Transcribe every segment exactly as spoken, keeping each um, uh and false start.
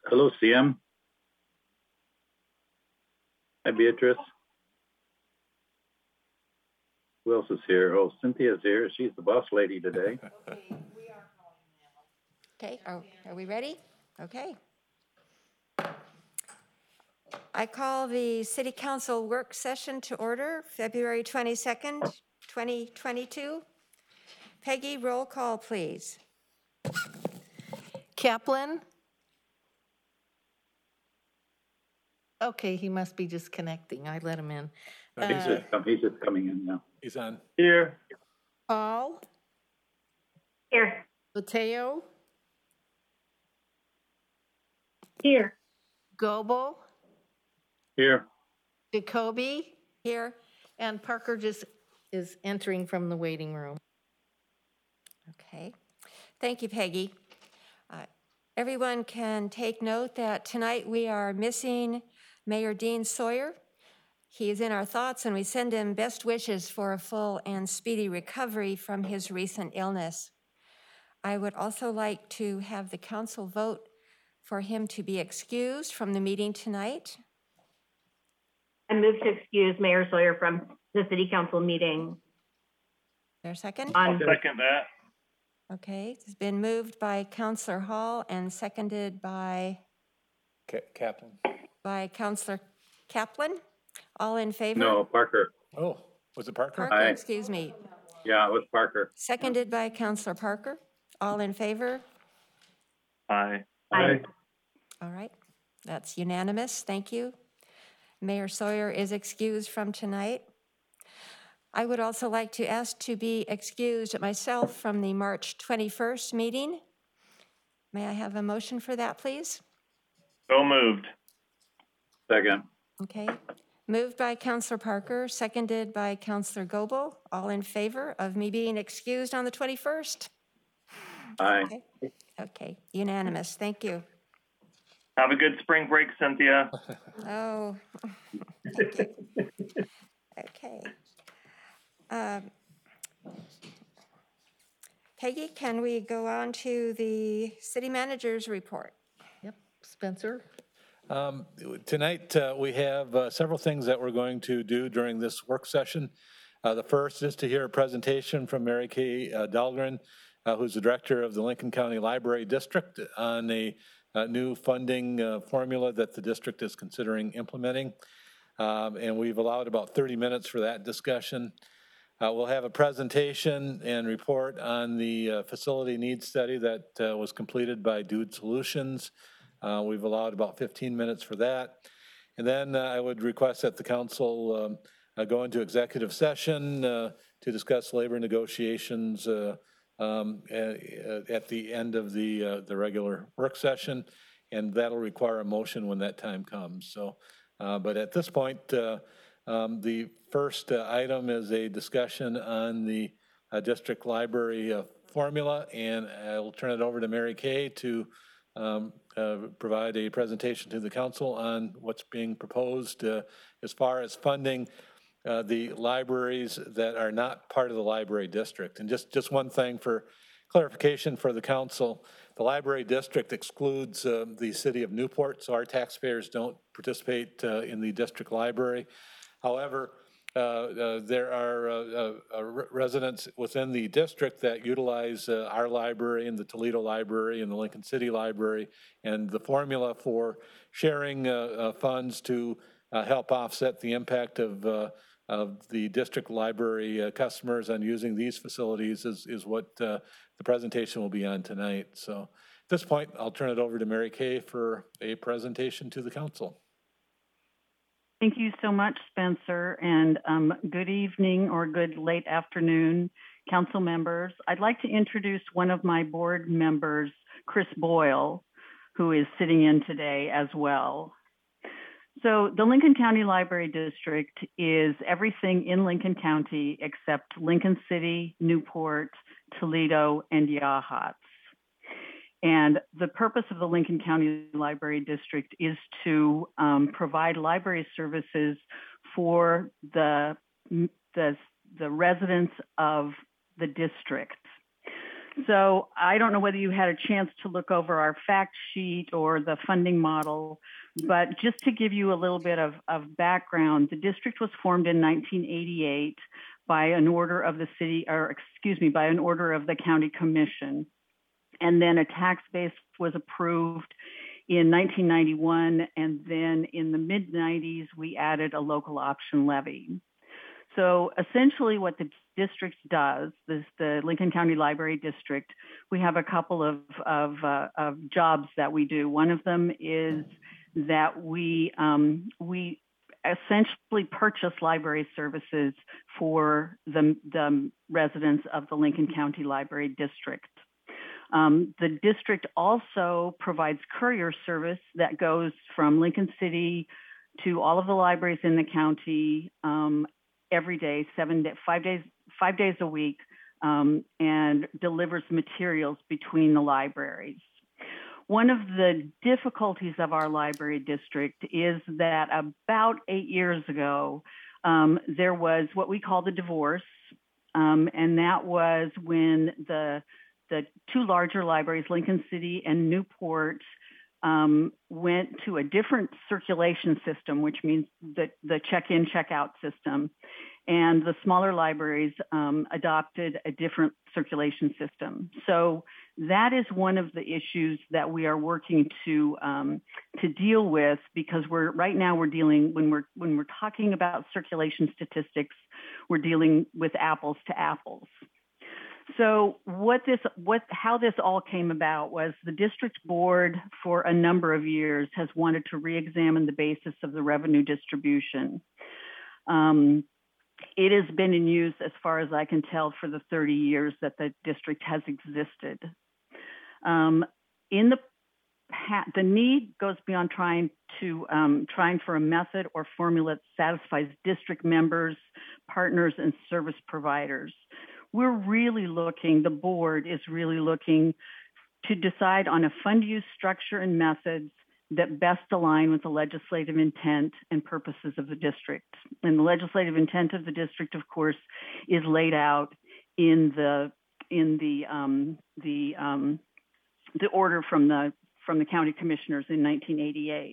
Hello, C M. Hi, Beatrice. Who else is here? Oh, Cynthia's here. She's the boss lady today. Okay, are, are we ready? Okay. I call the City Council work session to order, February twenty-second, twenty twenty-two. Peggy, roll call, please. Kaplan? Okay, he must be just connecting. I let him in. He's, Uh, just, com- he's just coming in now. He's on. Here. Paul? Here. Mateo? Here. Goebel? Here. Jacoby? Here. And Parker just is entering from the waiting room. Okay. Thank you, Peggy. Uh, everyone can take note that tonight we are missing Mayor Dean Sawyer. He is in our thoughts, and we send him best wishes for a full and speedy recovery from his recent illness. I would also like to have the council vote for him to be excused from the meeting tonight. I move to excuse Mayor Sawyer from the City Council meeting. Is there a second? On I'll second that. Okay, it's been moved by Councillor Hall and seconded by Ka- Kaplan. by Councillor Kaplan. All in favor? No, Parker. Oh, was it Parker? Parker, Aye. excuse me. Yeah, it was Parker. Seconded by Councillor Parker. All in favor? Aye. Aye. All right, that's unanimous. Thank you. Mayor Sawyer is excused from tonight. I would also like to ask to be excused myself from the March twenty-first meeting. May I have a motion for that, please? So moved. Second. Okay. Moved by Councillor Parker, seconded by Councillor Goebel. All in favor of me being excused on the twenty-first? Aye. Okay. Okay, unanimous. Thank you. Have a good spring break, Cynthia. Oh, thank you. Okay. Um, Peggy, can we go on to the city manager's report? Yep, Spencer? Um, tonight, uh, we have uh, several things that we're going to do during this work session. Uh, the first is to hear a presentation from Mary Kay uh, Dahlgren, uh, who's the director of the Lincoln County Library District, on a, a new funding uh, formula that the district is considering implementing. Um, and we've allowed about thirty minutes for that discussion. Uh, we'll have a presentation and report on the uh, facility needs study that uh, was completed by Dude Solutions. Uh, we've allowed about fifteen minutes for that. And then uh, I would request that the council um, uh, go into executive session uh, to discuss labor negotiations uh, um, at, at the end of the, uh, the regular work session. And that'll require a motion when that time comes. So, uh, but at this point, uh, um, the first uh, item is a discussion on the uh, district library uh, formula, and I'll turn it over to Mary Kay to Um, uh, provide a presentation to the council on what's being proposed uh, as far as funding uh, the libraries that are not part of the library district. And just, just one thing for clarification for the council, the library district excludes uh, the city of Newport, so our taxpayers don't participate uh, in the district library. However, Uh, uh, there are uh, uh, uh, residents within the district that utilize uh, our library and the Toledo Library and the Lincoln City Library, and the formula for sharing uh, uh, funds to uh, help offset the impact of, uh, of the district library uh, customers on using these facilities is, is what uh, the presentation will be on tonight. So at this point, I'll turn it over to Mary Kay for a presentation to the council. Thank you so much, Spencer, and um, good evening or good late afternoon, council members. I'd like to introduce one of my board members, Chris Boyle, who is sitting in today as well. So the Lincoln County Library District is everything in Lincoln County except Lincoln City, Newport, Toledo, and Yachats. And the purpose of the Lincoln County Library District is to um, provide library services for the, the, the residents of the district. So I don't know whether you had a chance to look over our fact sheet or the funding model, but just to give you a little bit of, of background, the district was formed in nineteen eighty-eight by an order of the city, or excuse me, by an order of the county commission. And then a tax base was approved in nineteen ninety-one, and then in the mid nineties, we added a local option levy. So essentially what the district does, this the Lincoln County Library District, we have a couple of, of, uh, of jobs that we do. One of them is that we, um, we essentially purchase library services for the, the residents of the Lincoln County Library District. Um, the district also provides courier service that goes from Lincoln City to all of the libraries in the county um, every day, seven, five days, five days a week, um, and delivers materials between the libraries. One of the difficulties of our library district is that about eight years ago, um, there was what we call the divorce, um, and that was when the the two larger libraries, Lincoln City and Newport, um, went to a different circulation system, which means the, the check-in, check-out system. And the smaller libraries um, adopted a different circulation system. So that is one of the issues that we are working to um, to deal with, because we're right now we're dealing when we're when we're talking about circulation statistics, we're dealing with apples to apples. So what this, what, how this all came about was the district board for a number of years has wanted to re-examine the basis of the revenue distribution. Um, it has been in use, as far as I can tell, for the thirty years that the district has existed. Um, in the the need goes beyond trying to um, trying for a method or formula that satisfies district members, partners, and service providers. We're really looking, the board is really looking to decide on a fund use structure and methods that best align with the legislative intent and purposes of the district. And the legislative intent of the district, of course, is laid out in the in the um, the um, the order from the from the county commissioners in nineteen eighty-eight.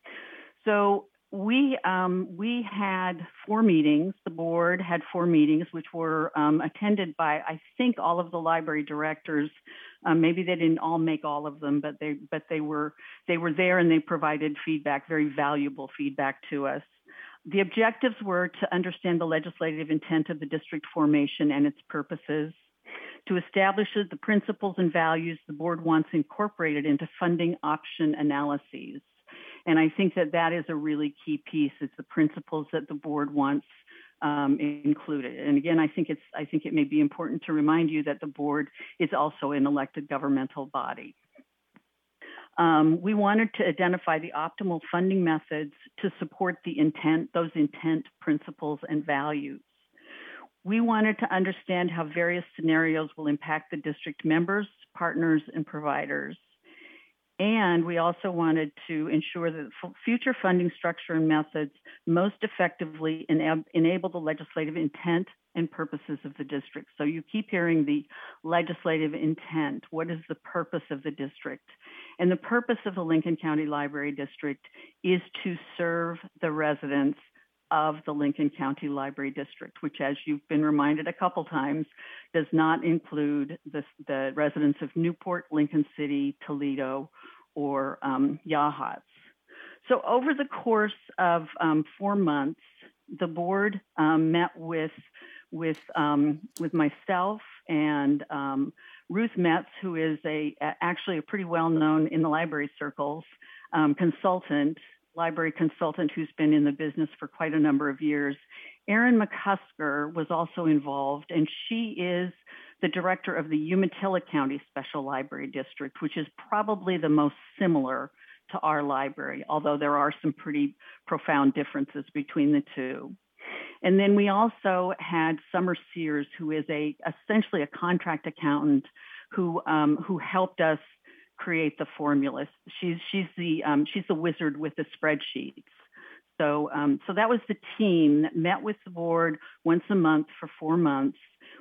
So we um, we had four meetings. The board had four meetings, which were um, attended by, I think, all of the library directors. Um, maybe they didn't all make all of them, but they but they were they were there and they provided feedback, very valuable feedback to us. The objectives were to understand the legislative intent of the district formation and its purposes, to establish the principles and values the board wants incorporated into funding option analyses. And I think that that is a really key piece. It's the principles that the board wants um, included. And again, I think it's I think it may be important to remind you that the board is also an elected governmental body. Um, we wanted to identify the optimal funding methods to support the intent, those intent, principles, and values. We wanted to understand how various scenarios will impact the district members, partners, and providers. And we also wanted to ensure that future funding structure and methods most effectively ena- enable the legislative intent and purposes of the district. So you keep hearing the legislative intent. What is the purpose of the district? And the purpose of the Lincoln County Library District is to serve the residents of the Lincoln County Library District, which, as you've been reminded a couple times, does not include the, the residents of Newport, Lincoln City, Toledo, or um, Yachats. So over the course of um, four months, the board um, met with with um, with myself and um, Ruth Metz, who is a actually a pretty well known in the library circles um, consultant. library consultant who's been in the business for quite a number of years. Erin McCusker was also involved, and she is the director of the Umatilla County Special Library District, which is probably the most similar to our library, although there are some pretty profound differences between the two. And then we also had Summer Sears, who is a essentially a contract accountant who um, who helped us create the formulas. She's she's the um, she's the wizard with the spreadsheets. So um, so that was the team that met with the board once a month for four months.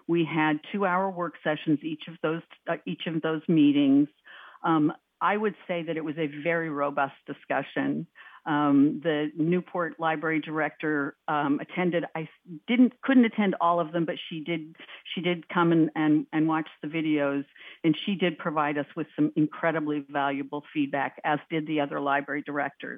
We had two-hour work sessions each of those uh, each of those meetings. Um, I would say that it was a very robust discussion. Um, the Newport Library Director um, attended. I didn't couldn't attend all of them, but she did. She did come and, and and watch the videos, and she did provide us with some incredibly valuable feedback, as did the other library directors.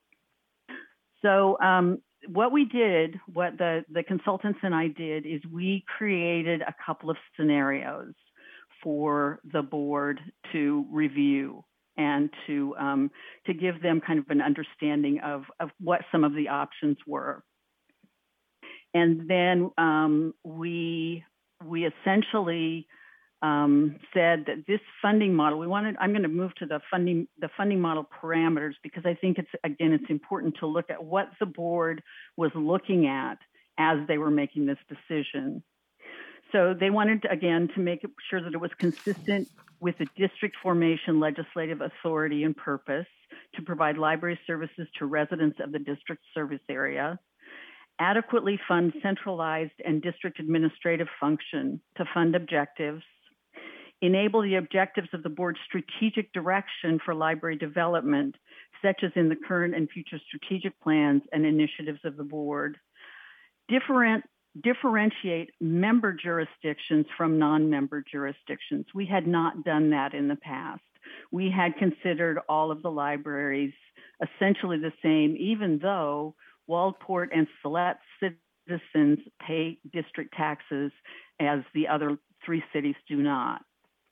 So um, what we did, what the the consultants and I did, is we created a couple of scenarios for the board to review and to um, to give them kind of an understanding of, of what some of the options were. And then um, we we essentially um, said that this funding model, we wanted, I'm going to move to the funding the funding model parameters, because I think it's, again, it's important to look at what the board was looking at as they were making this decision. So they wanted, again, to make sure that it was consistent with the district formation legislative authority and purpose to provide library services to residents of the district service area, adequately fund centralized and district administrative function to fund objectives, enable the objectives of the board's strategic direction for library development, such as in the current and future strategic plans and initiatives of the board, different differentiate member jurisdictions from non-member jurisdictions. We had not done that in the past. We had considered all of the libraries essentially the same, even though Waldport and Siletz citizens pay district taxes as the other three cities do not.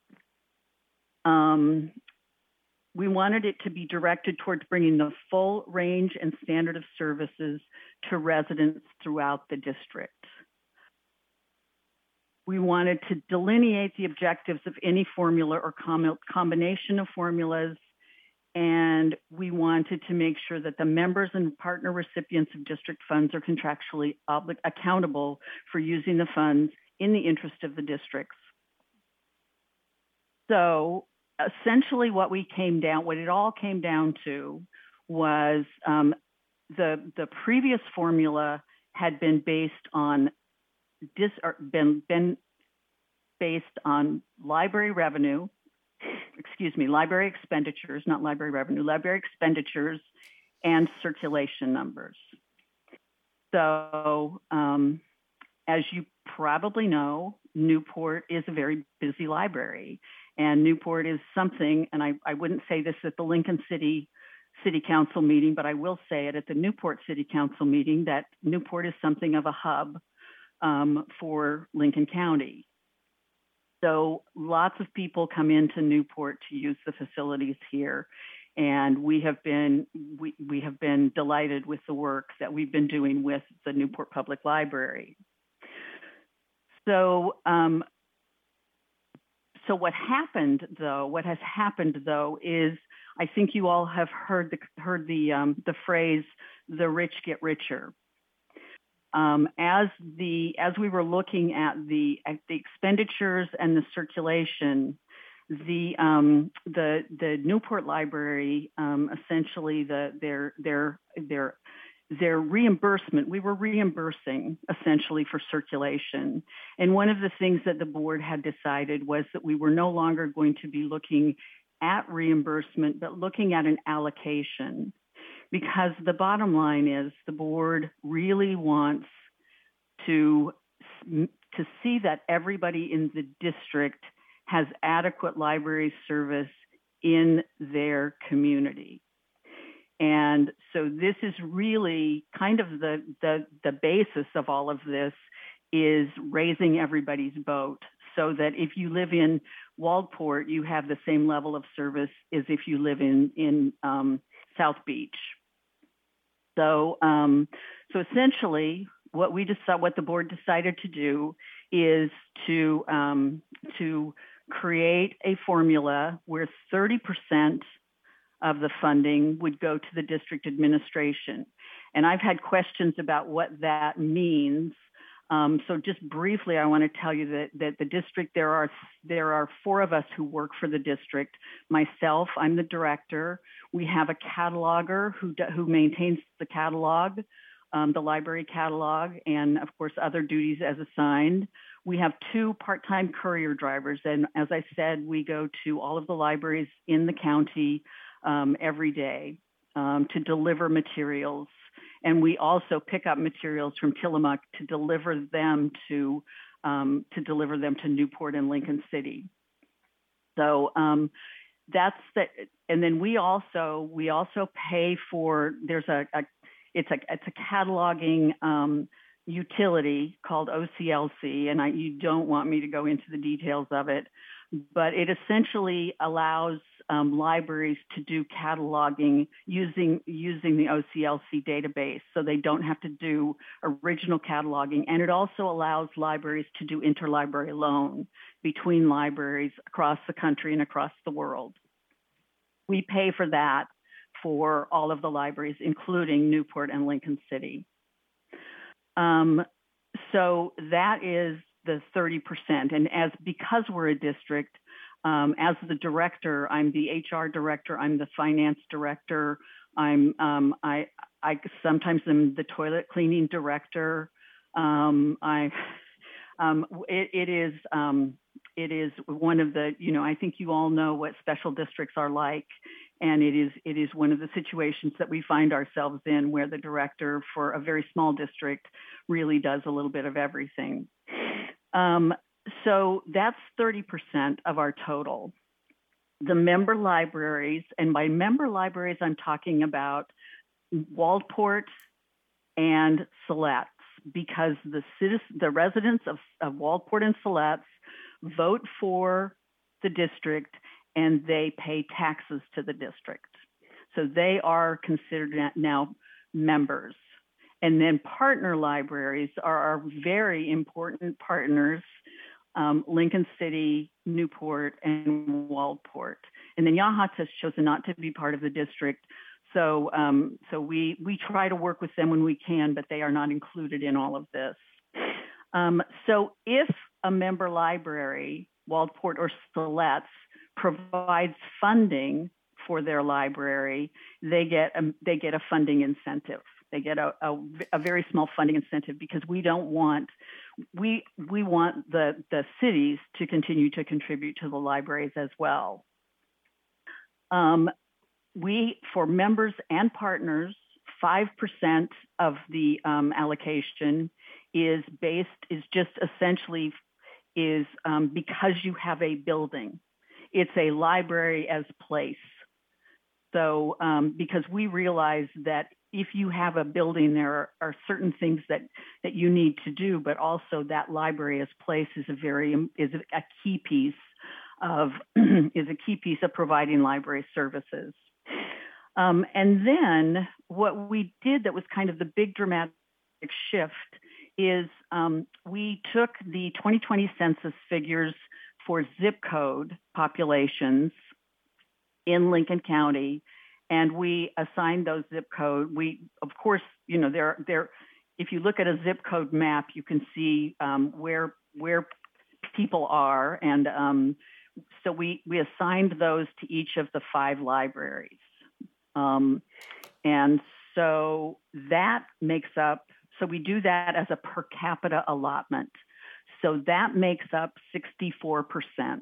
Um, We wanted it to be directed towards bringing the full range and standard of services to residents throughout the district. We wanted to delineate the objectives of any formula or com combination of formulas, and we wanted to make sure that the members and partner recipients of district funds are contractually accountable for using the funds in the interest of the districts. So essentially what we came down, what it all came down to was um, the, the previous formula had been based on dis, or been, been based on library revenue, excuse me, library expenditures, not library revenue, library expenditures and circulation numbers. So um, as you probably know, Newport is a very busy library. And Newport is something, and I, I wouldn't say this at the Lincoln City City Council meeting, but I will say it at the Newport City Council meeting, that Newport is something of a hub um, for Lincoln County. So lots of people come into Newport to use the facilities here. And we have been, we, we have been delighted with the work that we've been doing with the Newport Public Library. So, um, So what happened, though, what has happened, though, is I think you all have heard the, heard the, um, the phrase, the rich get richer. Um, as, the, as we were looking at the, at the expenditures and the circulation, the, um, the, the Newport Library, um, essentially the, their, their, their their reimbursement, we were reimbursing essentially for circulation. And one of the things that the board had decided was that we were no longer going to be looking at reimbursement, but looking at an allocation. Because the bottom line is the board really wants to, to see that everybody in the district has adequate library service in their community. And so this is really kind of the, the, the basis of all of this, is raising everybody's boat so that if you live in Waldport, you have the same level of service as if you live in, in um, South Beach. So, um, so essentially what we decided, what the board decided to do is to, um, to create a formula where thirty percent of the funding would go to the district administration. And I've had questions about what that means. Um, so just briefly, I want to tell you that, that the district, there are, there are four of us who work for the district. Myself, I'm the director. We have a cataloger who, who maintains the catalog, um, the library catalog, and of course, other duties as assigned. we have two part-time courier drivers. And as I said, we go to all of the libraries in the county um, every day um, to deliver materials. And we also pick up materials from Tillamook to deliver them to um, to deliver them to Newport and Lincoln City. So um, that's the, and then we also we also pay for, there's a, a it's a it's a cataloging um, utility called O C L C, and I, you don't want me to go into the details of it, but it essentially allows um, libraries to do cataloging using using the O C L C database, so they don't have to do original cataloging. And it also allows libraries to do interlibrary loan between libraries across the country and across the world. We pay for that for all of the libraries, including Newport and Lincoln City. Um, so that is the thirty percent. And as because we're a district, um, as the director, I'm the H R director, I'm the finance director, I'm um, I I sometimes am the toilet cleaning director. Um, I um, it, it is um, it is one of the, you know, I think you all know what special districts are like. And it is it is one of the situations that we find ourselves in where the director for a very small district really does a little bit of everything. Um, so that's thirty percent of our total. The member libraries, and by member libraries, I'm talking about Waldport and Siletz, because the citizens, the residents of, of Waldport and Siletz vote for the district and they pay taxes to the district. So they are considered now members. And then partner libraries are our very important partners, um, Lincoln City, Newport, and Waldport. And then Yachats has chosen not to be part of the district. So, um, so we, we try to work with them when we can, but they are not included in all of this. Um, so if a member library, Waldport or Siletz, provides funding for their library, they get a, they get a funding incentive. They get a, a, a very small funding incentive, because we don't want, we, we want the, the cities to continue to contribute to the libraries as well. Um, we, for members and partners, five percent of the um, allocation is based, is just essentially is um, because you have a building. It's a library as place. So um, because we realize that if you have a building, there are, are certain things that, that you need to do, but also that library as place is a very, is a key piece of, is a key piece of providing library services. Um, and then what we did that was kind of the big dramatic shift is um, we took the twenty twenty census figures for zip code populations in Lincoln County, and we assigned those zip code. We, of course, you know, there, there. If you look at a zip code map, you can see um, where where people are, and um, so we we assigned those to each of the five libraries, um, and so that makes up. So we do that as a per capita allotment. So that makes up sixty-four percent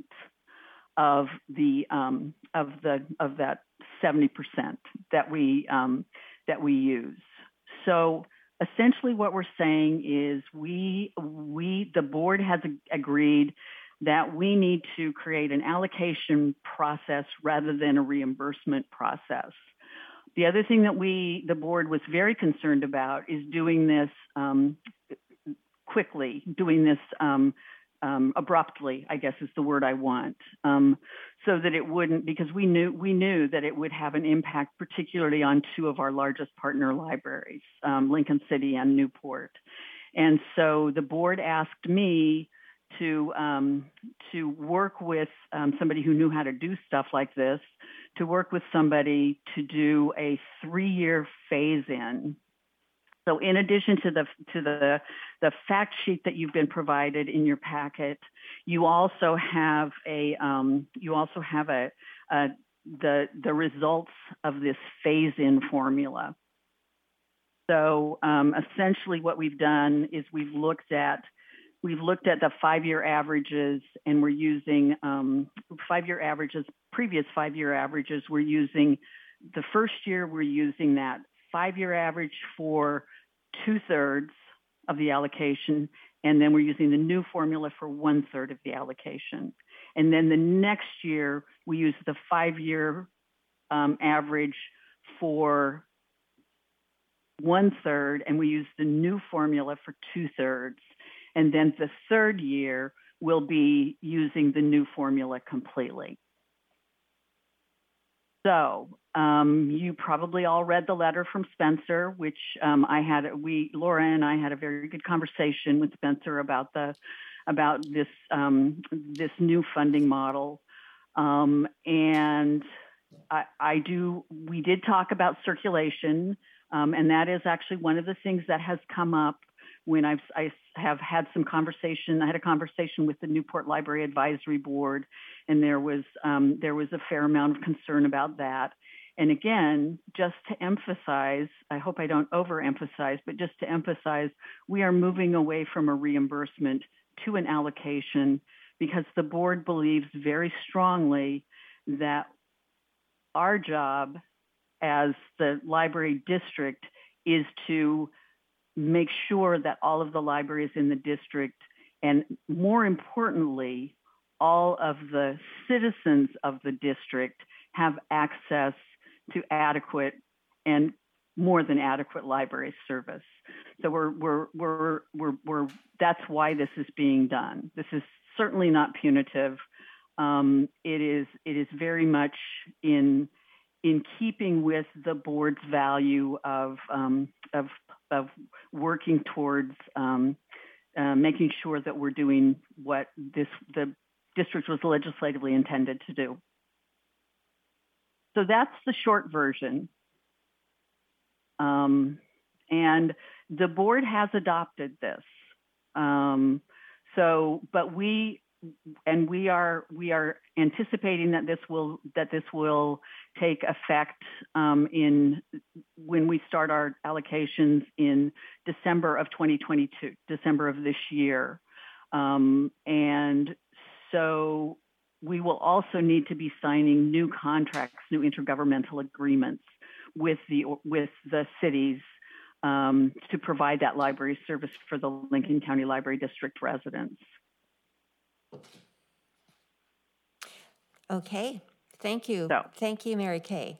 of the um, of the of that seventy percent that we um, that we use. So essentially, what we're saying is we we the board has agreed that we need to create an allocation process rather than a reimbursement process. The other thing that we the board was very concerned about is doing this um, quickly, doing this um, um, abruptly, I guess is the word I want, um, so that it wouldn't, because we knew we knew that it would have an impact, particularly on two of our largest partner libraries, um, Lincoln City and Newport. And so the board asked me to um, to work with um, somebody who knew how to do stuff like this, to work with somebody to do a three-year phase-in. So in addition to the to the the fact sheet that you've been provided in your packet, you also have a um, you also have a, a the the results of this phase-in formula. So um, essentially, what we've done is we've looked at we've looked at the five-year averages, and we're using um, five-year averages, previous five-year averages. We're using the first year, we're using that five-year average for two-thirds of the allocation, and then we're using the new formula for one-third of the allocation. And then the next year, we use the five-year um, average for one-third, and we use the new formula for two-thirds. And then the third year, we'll be using the new formula completely. So um, you probably all read the letter from Spencer, which um, I had, we, Laura and I had a very good conversation with Spencer about the, about this, um, this new funding model. Um, and I, I do, we did talk about circulation, um, and that is actually one of the things that has come up when I've, I have had some conversation. I had a conversation with the Newport Library Advisory Board, and there was, um, there was a fair amount of concern about that. And again, just to emphasize, I hope I don't overemphasize, but just to emphasize, we are moving away from a reimbursement to an allocation because the board believes very strongly that our job as the library district is to make sure that all of the libraries in the district, and more importantly, all of the citizens of the district have access to adequate and more than adequate library service. So we're, we're, we're, we're, we're, that's why this is being done. This is certainly not punitive. Um, it is, it is very much in, in keeping with the board's value of, um, of, of working towards um, uh, making sure that we're doing what this, the district was legislatively intended to do. So that's the short version. Um, and the board has adopted this. Um, so, but we, and we are, we are anticipating that this will, that this will take effect um, in, when we start our allocations in December of twenty twenty-two, December of this year. Um, and so we will also need to be signing new contracts, new intergovernmental agreements with the, with the cities um, to provide that library service for the Lincoln County Library District residents. Okay, thank you. So. Thank you, Mary Kay.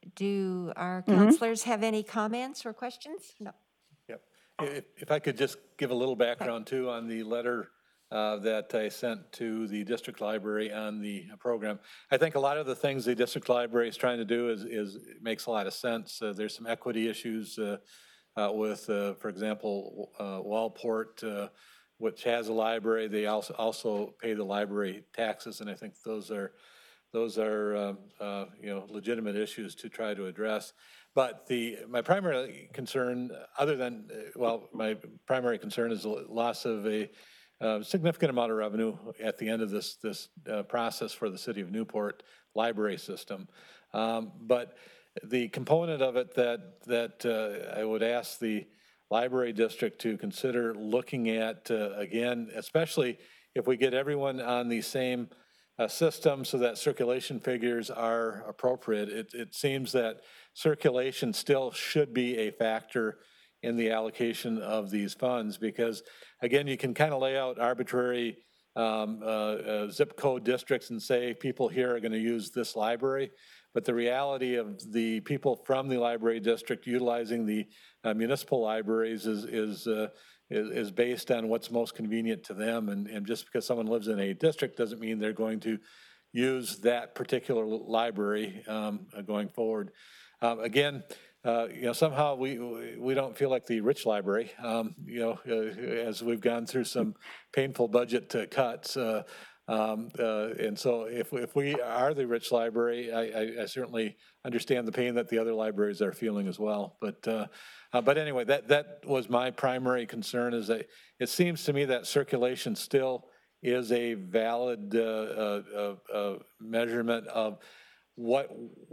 Do our Mm-hmm. counselors have any comments or questions? No. Yep. If, if I could just give a little background too on the letter uh, that I sent to the district library on the program. I think a lot of the things the district library is trying to do is, is makes a lot of sense. Uh, there's some equity issues uh, uh, with, uh, for example, uh, Wallport, uh, which has a library. They also also pay the library taxes, and I think those are those are um, uh, you know, legitimate issues to try to address. But the my primary concern, other than well, my primary concern is the loss of a uh, significant amount of revenue at the end of this this uh, process for the city of Newport library system. Um, but the component of it that that uh, I would ask the library district to consider looking at, uh, again, especially if we get everyone on the same uh, system so that circulation figures are appropriate. It, it seems that circulation still should be a factor in the allocation of these funds because, again, you can kind of lay out arbitrary um, uh, uh, zip code districts and say people here are going to use this library. But the reality of the people from the library district utilizing the uh, municipal libraries is is, uh, is is based on what's most convenient to them. And, and just because someone lives in a district doesn't mean they're going to use that particular library um, uh, going forward. Um, again, uh, you know, somehow we we don't feel like the rich library. Um, you know, uh, as we've gone through some painful budget uh, cuts. Uh, Um, uh, and so if, if we are the rich library, I, I, I certainly understand the pain that the other libraries are feeling as well. But uh, uh, but anyway, that, that was my primary concern is that it seems to me that circulation still is a valid uh, uh, uh, measurement of what,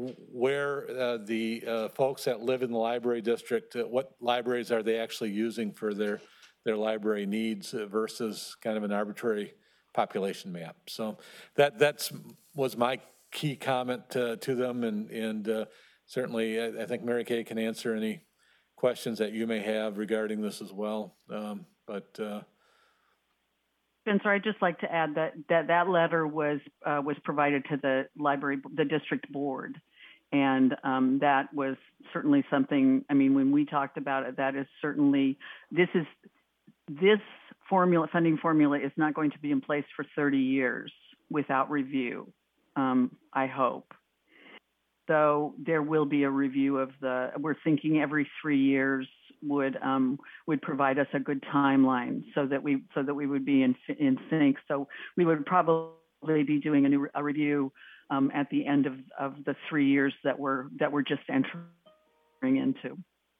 where uh, the uh, folks that live in the library district, uh, what libraries are they actually using for their their library needs versus kind of an arbitrary population map. So that that's was my key comment to, to them, and and uh, certainly I, I think Mary Kay can answer any questions that you may have regarding this as well. Um, but uh, Spencer, I'd just like to add that that, that letter was uh, was provided to the library, the district board. And um, that was certainly something, I mean, when we talked about it, that is certainly, this is, this formula, funding formula is not going to be in place for thirty years without review, um, I hope. So there will be a review of the, we're thinking every three years would um, would provide us a good timeline so that we so that we would be in in sync. So we would probably be doing a new a review um, at the end of, of the three years that we're that we're just entering into.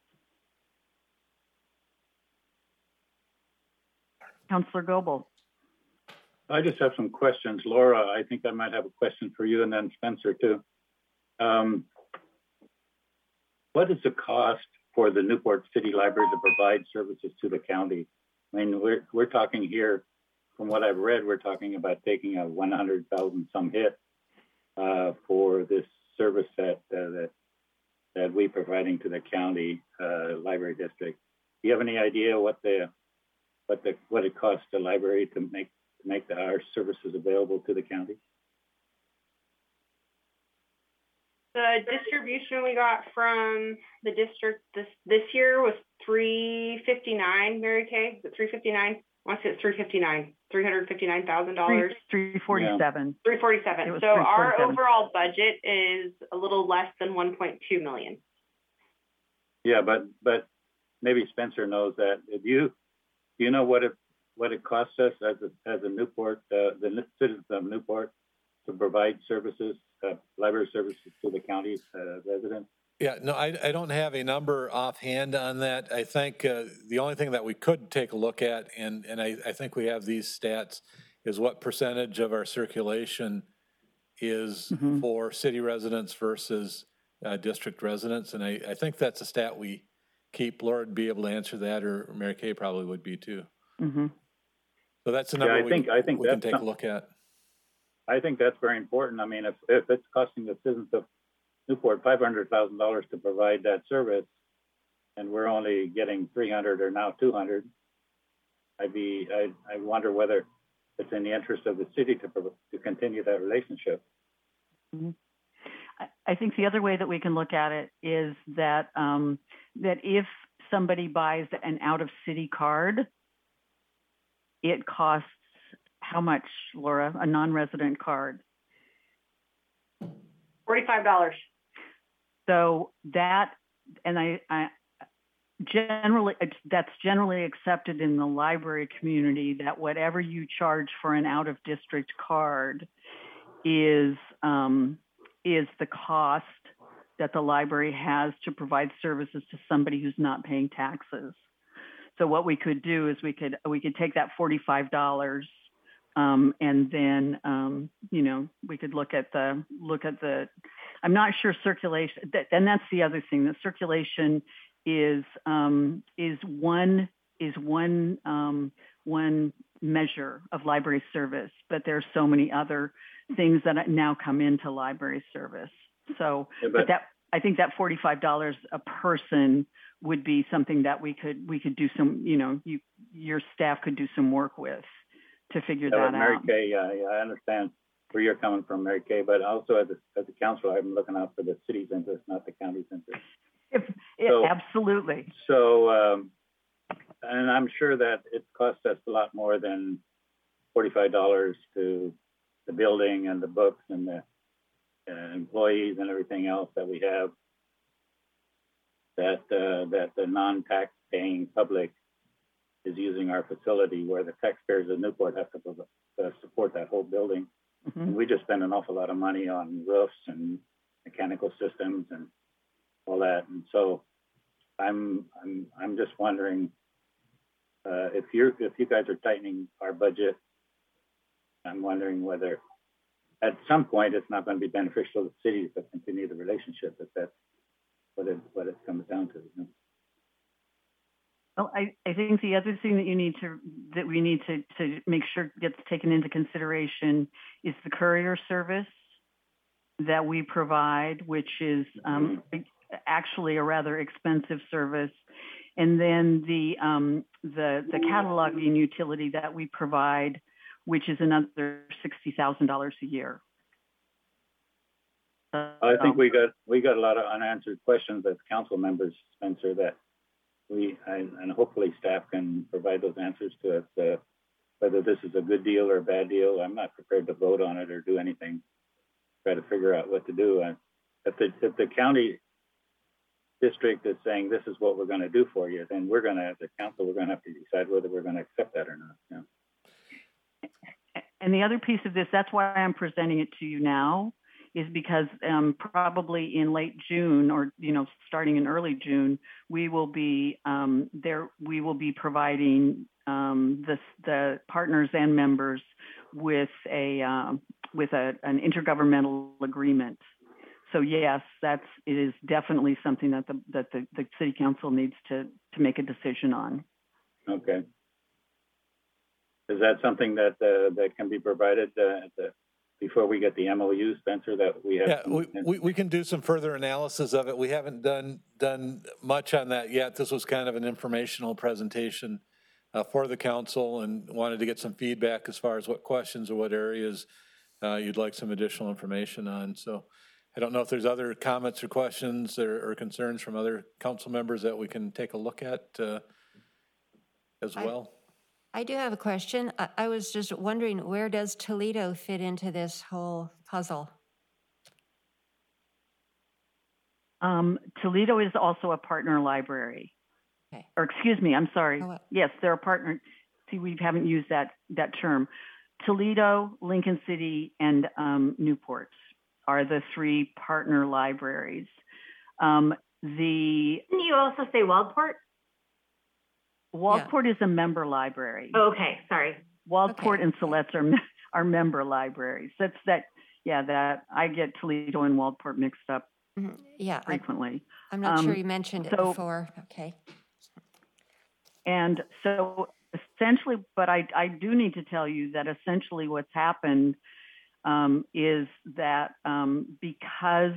Councilor Goebel. I just have some questions. Laura, I think I might have a question for you, and then Spencer too. Um, what is the cost for the Newport City Library to provide services to the county? I mean, we're we're talking here, from what I've read, we're talking about taking a one hundred thousand some hit uh, for this service that uh, that that we providing to the county uh, library district. Do you have any idea what the what the what it costs the library to make to make the, our services available to the county? The distribution we got from the district this this year was three fifty nine. Mary Kay, is it three fifty nine? I want to say it's three fifty nine, three hundred fifty nine thousand dollars. Three forty seven. Three forty seven. So our overall budget is a little less than one point two million. Yeah, but but maybe Spencer knows that. Do you do you know what it what it costs us as a as a Newport uh, the citizens of Newport to provide services? Uh, library services to the county's uh, residents? Yeah, no, I, I don't have a number offhand on that. I think uh, the only thing that we could take a look at, and, and I, I think we have these stats, is what percentage of our circulation is mm-hmm. for city residents versus uh, district residents. And I, I think that's a stat we keep. Laura would be able to answer that, or Mary Kay probably would be too. Mm-hmm. So that's a number yeah, I we, think, I think we can take some- a look at. I think that's very important. I mean, if, if it's costing the citizens of Newport five hundred thousand dollars to provide that service, and we're only getting three hundred or now two hundred, I'd be, I, I wonder whether it's in the interest of the city to, to continue that relationship. Mm-hmm. I think the other way that we can look at it is that, um, that if somebody buys an out-of-city card, it costs how much, Laura, a non-resident card? forty-five dollars. So that, and I, I generally, that's generally accepted in the library community, that whatever you charge for an out-of-district card is, um, is the cost that the library has to provide services to somebody who's not paying taxes. So what we could do is we could, we could take that forty-five dollars Um, and then, um, you know, we could look at the, look at the, I'm not sure circulation, that, and that's the other thing, that circulation is, um, is one, is one, um, one measure of library service, but there's so many other things that now come into library service. So, yeah, but, but that, I think that forty-five dollars a person would be something that we could, we could do some, you know, you, your staff could do some work with to figure yeah, that Mary out. Kay, yeah, yeah, I understand where you're coming from, Mary Kay, but also as a, as a council, I'm looking out for the city's interest, not the county's interest. If, so, absolutely. So, um, and I'm sure that it costs us a lot more than forty-five dollars to the building and the books and the uh, employees and everything else that we have, that uh, that the non-tax paying public is using our facility, where the taxpayers of Newport have to uh, support that whole building. Mm-hmm. And we just spend an awful lot of money on roofs and mechanical systems and all that. And so I'm I'm I'm just wondering uh, if you're if you guys are tightening our budget, I'm wondering whether at some point it's not going to be beneficial to the city to continue the relationship, if that's what it what it comes down to. You know? Well, I, I think the other thing that you need to, that we need to, to make sure gets taken into consideration is the courier service that we provide, which is um, actually a rather expensive service. And then the, um, the, the cataloging utility that we provide, which is another sixty thousand dollars a year. I think we got we got a lot of unanswered questions as council members, Spencer, that we and, and hopefully staff can provide those answers to us. Uh, whether this is a good deal or a bad deal, I'm not prepared to vote on it or do anything. Try to figure out what to do. Uh, if the if the county district is saying this is what we're going to do for you, then we're going to, as a council, we're going to have to decide whether we're going to accept that or not. Yeah. And the other piece of this, that's why I'm presenting it to you now, is because um, probably in late June or, you know, starting in early June, we will be um, there, we will be providing um, the, the partners and members with a, um, with a, an intergovernmental agreement. So yes, that's, it is definitely something that the, that the, the city council needs to, to make a decision on. Okay. Is that something that, uh, that can be provided uh, at the, before we get the M O U, Spencer, that we have? Yeah, we, we, we can do some further analysis of it. We haven't done, done much on that yet. This was kind of an informational presentation uh, for the council and wanted to get some feedback as far as what questions or what areas uh, you'd like some additional information on. So I don't know if there's other comments or questions or, or concerns from other council members that we can take a look at uh, as well. I do have a question. I, I was just wondering, where does Toledo fit into this whole puzzle? Um, Toledo is also a partner library. Okay. Or excuse me, I'm sorry. Oh, Yes, they're a partner. See, we haven't used that, that term. Toledo, Lincoln City, and um, Newport are the three partner libraries. Um, the Didn't you also say Waldport? Waldport yeah. is a member library. Oh, okay, sorry. Waldport okay. and Siletz are, are member libraries. That's that, yeah, that I get Toledo and Waldport mixed up mm-hmm. yeah, frequently. I'm, I'm not um, sure you mentioned it so, before. Okay. And so essentially, but I, I do need to tell you that essentially what's happened um, is that um, because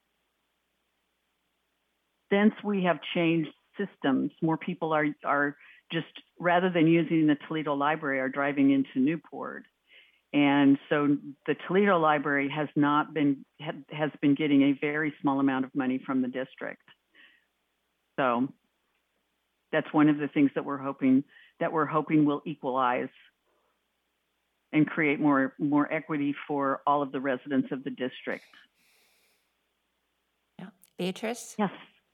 since we have changed systems, more people are, are just, rather than using the Toledo Library, are driving into Newport. And so the Toledo Library has not been, has been getting a very small amount of money from the district. So that's one of the things that we're hoping, that we're hoping will equalize and create more, more equity for all of the residents of the district. Yeah. Beatrice? Yes.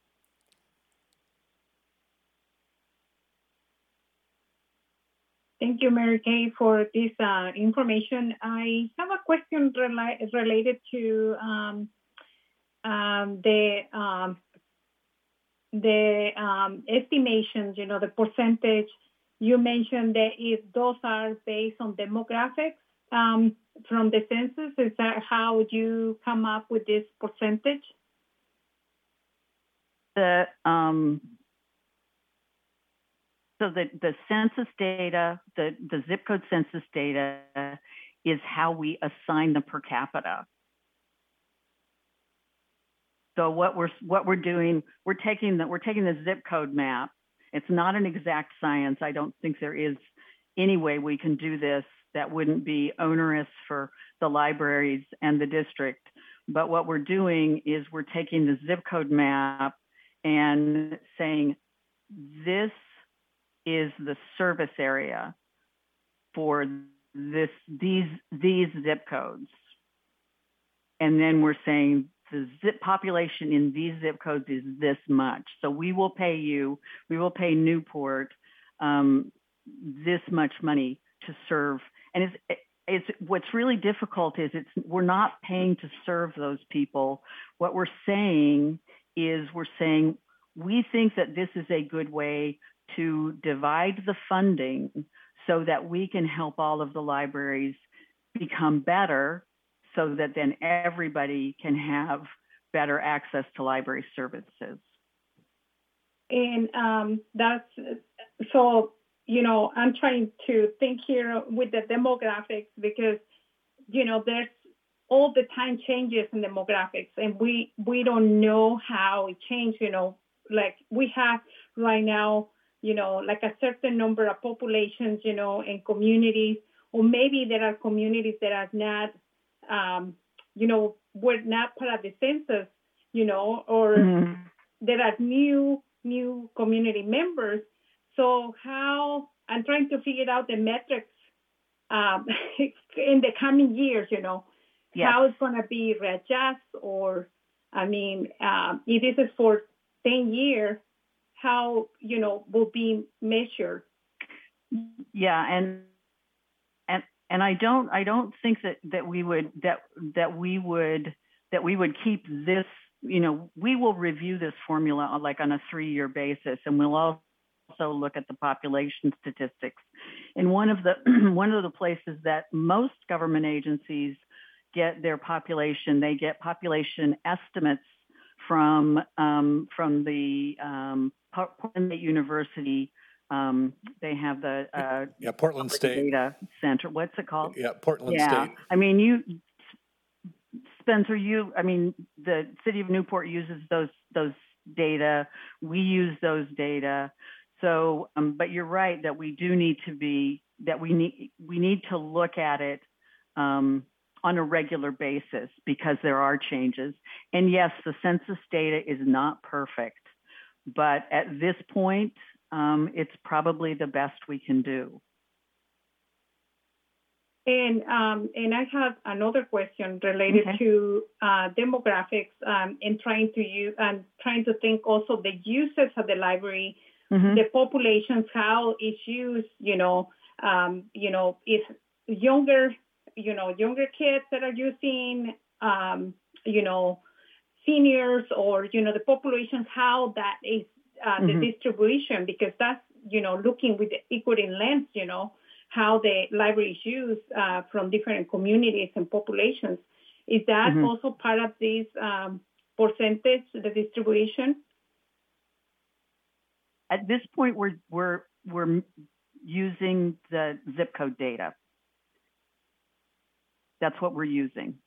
Thank you, Mary Kay, for this uh, information. I have a question rela related to um, um, the um, the um, estimations. You know, the percentage. You mentioned that if those are based on demographics um, from the census. Is that how you come up with this percentage? The um. So the, the census data, the, the zip code census data is how we assign the per capita. So what we're, what we're doing, we're taking the, we're taking the zip code map. It's not an exact science. I don't think there is any way we can do this that wouldn't be onerous for the libraries and the district. But what we're doing is we're taking the zip code map and saying, this is the service area for this, these, these zip codes. And then we're saying the zip population in these zip codes is this much. So we will pay you, we will pay Newport um, this much money to serve. And it's, it's, what's really difficult is it's, we're not paying to serve those people. What we're saying is we're saying, we think that this is a good way to divide the funding so that we can help all of the libraries become better so that then everybody can have better access to library services. And um, that's, so, you know, I'm trying to think here with the demographics because, you know, there's all the time changes in demographics and we, we don't know how it changed, you know, like we have right now, you know, like a certain number of populations, you know, in communities, or maybe there are communities that are not, um, you know, were not part of the census, you know, or mm-hmm. there are new, new community members. So how, I'm trying to figure out the metrics um, in the coming years, you know, yes. how it's going to be readjust or, I mean, um, if this is for ten years, how, you know, will be measured. Yeah. And, and, and I don't, I don't think that, that we would, that, that we would, that we would keep this, you know, we will review this formula like on a three-year basis, and we'll also look at the population statistics. And one of the, one of the places that most government agencies get their population, they get population estimates from, um, from the um, Portland State University. Um, they have the uh, yeah Portland State Data Center. What's it called? Yeah, Portland yeah. State. I mean, you, Spencer, you. I mean, the city of Newport uses those those data. We use those data. So, um, but you're right that we do need to be that we need we need to look at it um, on a regular basis because there are changes. And yes, the census data is not perfect, but at this point, um, it's probably the best we can do. And um, and I have another question related okay. to uh, demographics um, and trying to use and trying to think also the uses of the library, mm-hmm. the populations, how it's used. You know, um, you know, if younger, you know, younger kids that are using, um, you know, seniors or you know the populations, how that is uh, mm-hmm. the distribution, because that's you know looking with the equity lens, you know. How the library is used uh, from different communities and populations. Is that mm-hmm. also part of this um, percentage, the distribution? At this point, we're we're we're using the zip code data. That's what we're using.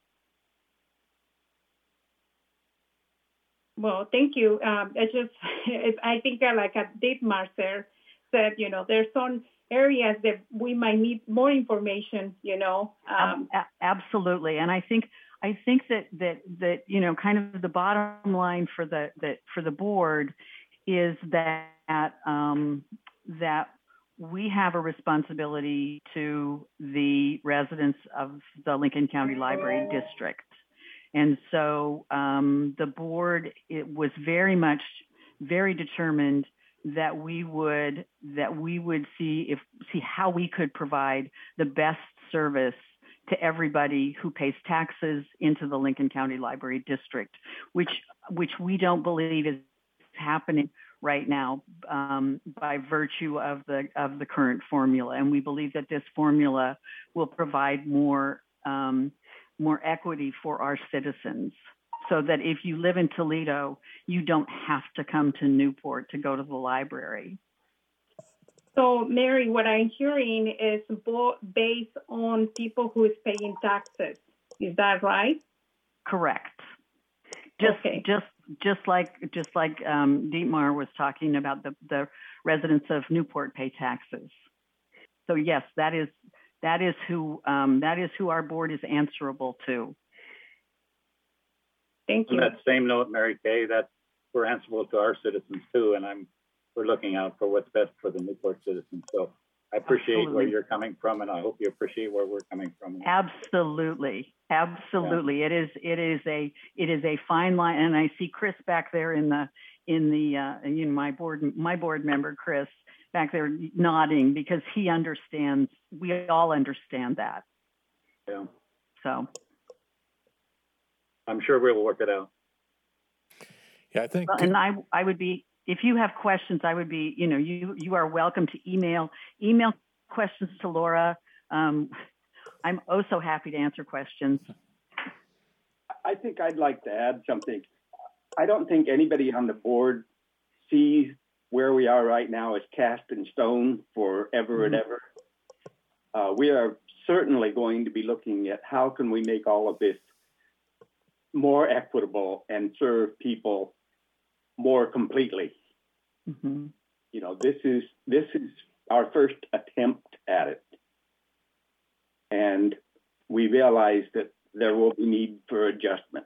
Well, thank you. Um, it's just, I think uh, like a Dietmar there said, you know, there's some areas that we might need more information, you know. Um, Absolutely, and I think I think that that that you know, kind of the bottom line for the that for the board is that um, that we have a responsibility to the residents of the Lincoln County Library District, and so um, the board it was very much very determined that we would that we would see if see how we could provide the best service to everybody who pays taxes into the Lincoln County Library District, which which we don't believe is happening right now um, by virtue of the of the current formula, and we believe that this formula will provide more um, more equity for our citizens. So that if you live in Toledo, you don't have to come to Newport to go to the library. So, Mary, what I'm hearing is based on people who is paying taxes. Is that right? Correct. Just, okay. just, just like, just like um, Dietmar was talking about, the the residents of Newport pay taxes. So yes, that is that is who um, that is who our board is answerable to. Thank you. On that same note, Mary Kay, that we're answerable to our citizens too, and I'm we're looking out for what's best for the Newport citizens. So I appreciate Absolutely. Where you're coming from, and I hope you appreciate where we're coming from. Absolutely, absolutely. Yeah. It is it is a it is a fine line, and I see Chris back there in the in the uh, you know my board my board member Chris back there nodding because he understands. We all understand that. Yeah. So. I'm sure we'll work it out. Yeah, I think. And I, I would be, if you have questions, I would be, you know, you, you are welcome to email, email questions to Laura. Um, I'm oh so happy to answer questions. I think I'd like to add something. I don't think anybody on the board sees where we are right now is cast in stone forever and ever. Uh, we are certainly going to be looking at how can we make all of this more equitable and serve people more completely. Mm-hmm. You know, this is this is our first attempt at it, and we realize that there will be need for adjustment.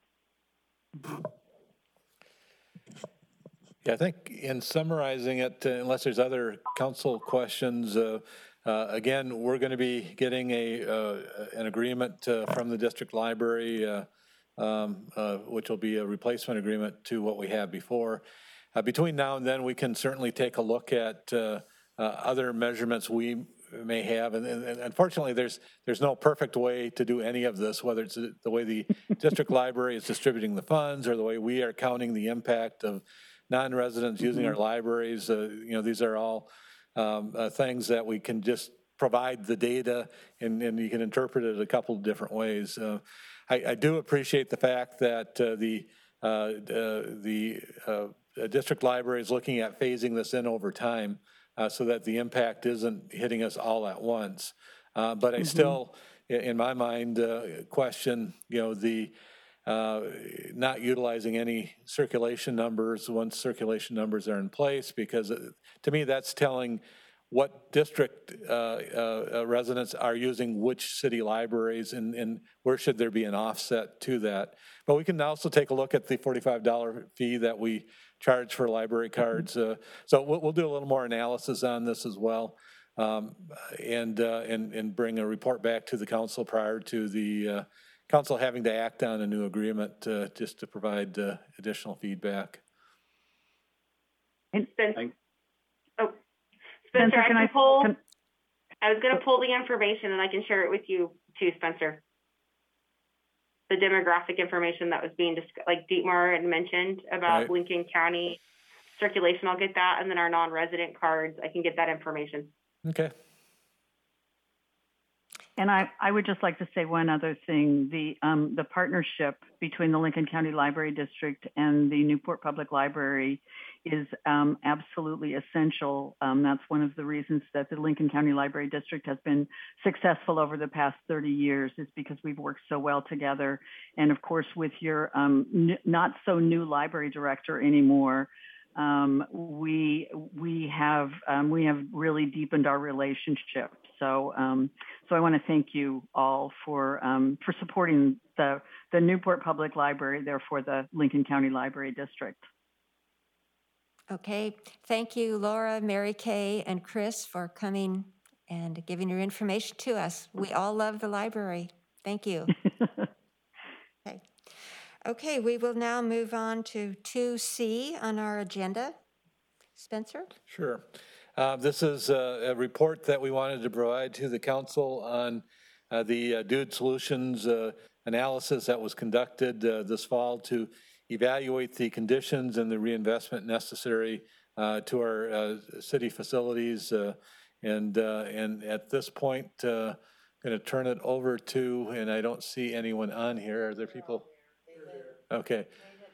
Yeah, I think in summarizing it, uh, unless there's other council questions, uh, uh, again, we're going to be getting a uh, an agreement uh, from the district library, uh, um, uh, which will be a replacement agreement to what we had before. Uh, between now and then, we can certainly take a look at uh, uh, other measurements we may have, and, and, and unfortunately, there's there's no perfect way to do any of this, whether it's the way the district library is distributing the funds or the way we are counting the impact of non-residents using Mm-hmm. our libraries. Uh, you know, these are all um, uh, things that we can just provide the data, and, and you can interpret it a couple of different ways. Uh, I, I do appreciate the fact that uh, the uh, uh, the uh, district library is looking at phasing this in over time, uh, so that the impact isn't hitting us all at once. Uh, but I Mm-hmm. still, in my mind, uh, question, you know, the uh, not utilizing any circulation numbers once circulation numbers are in place, because uh, to me that's telling what district uh, uh, residents are using which city libraries, and, and where should there be an offset to that. But we can also take a look at the forty-five dollar fee that we charge for library cards. Uh, so we'll, we'll do a little more analysis on this as well, um, and, uh, and, and bring a report back to the council prior to the uh, council having to act on a new agreement, uh, just to provide uh, additional feedback. And Spencer, oh, Spencer, Spencer, I can can I pull. can, I was going to pull the information, and I can share it with you too, Spencer. The demographic information that was being discussed, like Dietmar had mentioned about Right. Lincoln County circulation. I'll get that, and then our non-resident cards, I can get that information. Okay. And I, I would just like to say one other thing. The um, the partnership between the Lincoln County Library District and the Newport Public Library is um, absolutely essential. Um, that's one of the reasons that the Lincoln County Library District has been successful over the past thirty years, is because we've worked so well together. And of course, with your um, n- not so new library director anymore, um, we we have um, we have really deepened our relationship. So um, so I want to thank you all for um, for supporting the the Newport Public Library, therefore the Lincoln County Library District. Okay, thank you, Laura, Mary Kay, and Chris for coming and giving your information to us. We all love the library. Thank you. Okay. Okay, we will now move on to two C on our agenda. Spencer? Sure. Uh, this is a, a report that we wanted to provide to the council on uh, the uh, Dude Solutions uh, analysis that was conducted uh, this fall to evaluate the conditions and the reinvestment necessary uh, to our uh, city facilities. Uh, and uh, and at this point, uh, I'm going to turn it over to, and I don't see anyone on here. Are there people? Okay.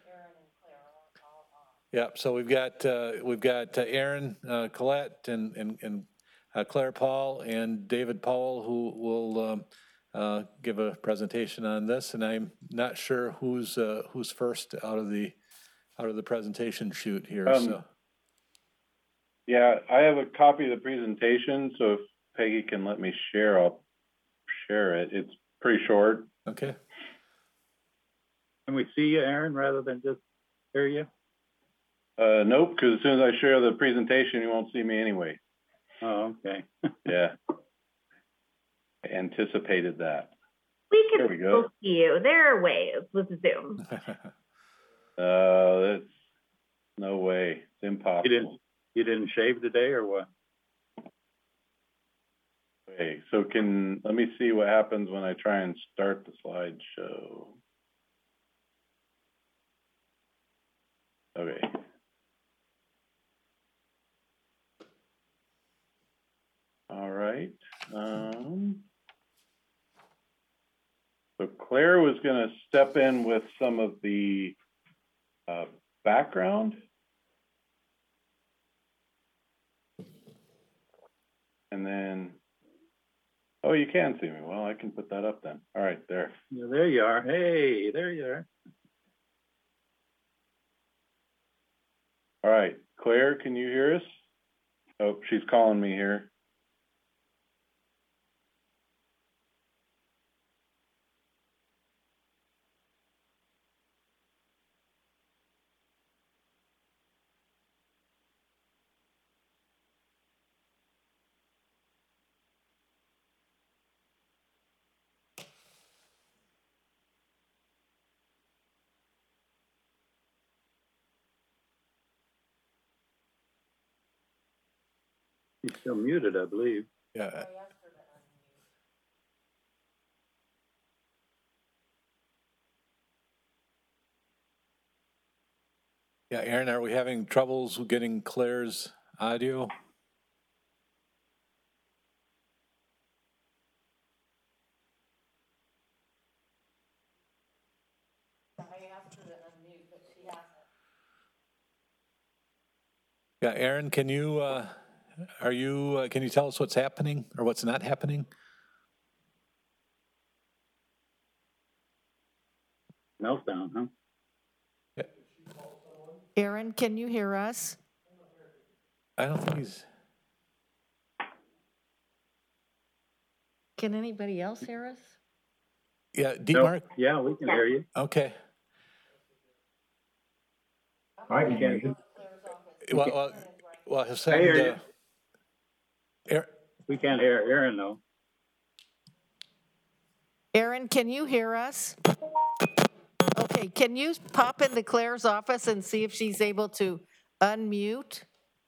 Yeah, so we've got uh, we've got uh, Aaron uh, Collette and and, and uh, Claire Paul and David Powell, who will um, uh, give a presentation on this. And I'm not sure who's uh, who's first out of the out of the presentation shoot here. Um, so yeah, I have a copy of the presentation, so if Peggy can let me share, I'll share it. It's pretty short. Okay. Can we see you, Aaron, rather than just hear you? Uh, nope, because as soon as I share the presentation, you won't see me anyway. Oh, okay. Yeah. I anticipated that. We can There we still go. see you. There are ways with Zoom. Uh, that's no way. It's You impossible. didn't you didn't shave today or what? Okay, so can, let me see what happens when I try and start the slideshow. Okay. All right. Um, so Claire was going to step in with some of the uh, background. And then, oh, you can see me. Well, I can put that up then. All right, there. Yeah, there you are. Hey, there you are. All right, Claire, can you hear us? Oh, she's calling me here. He's still muted, I believe. Yeah. Yeah, Aaron, are we having troubles with getting Claire's audio? Yeah, Aaron, can you, uh, are you, uh, can you tell us what's happening or what's not happening? Meltdown, huh? Yeah. Aaron, can you hear us? I don't think he's, Can anybody else hear us? yeah, D. Nope. Mark? Yeah, we can hear you. Okay. I can hear you. Well, well, well he'll I send, hear you. uh, Aaron, We can't hear Aaron, though. Aaron, can you hear us? Okay, can you pop into Claire's office and see if she's able to unmute?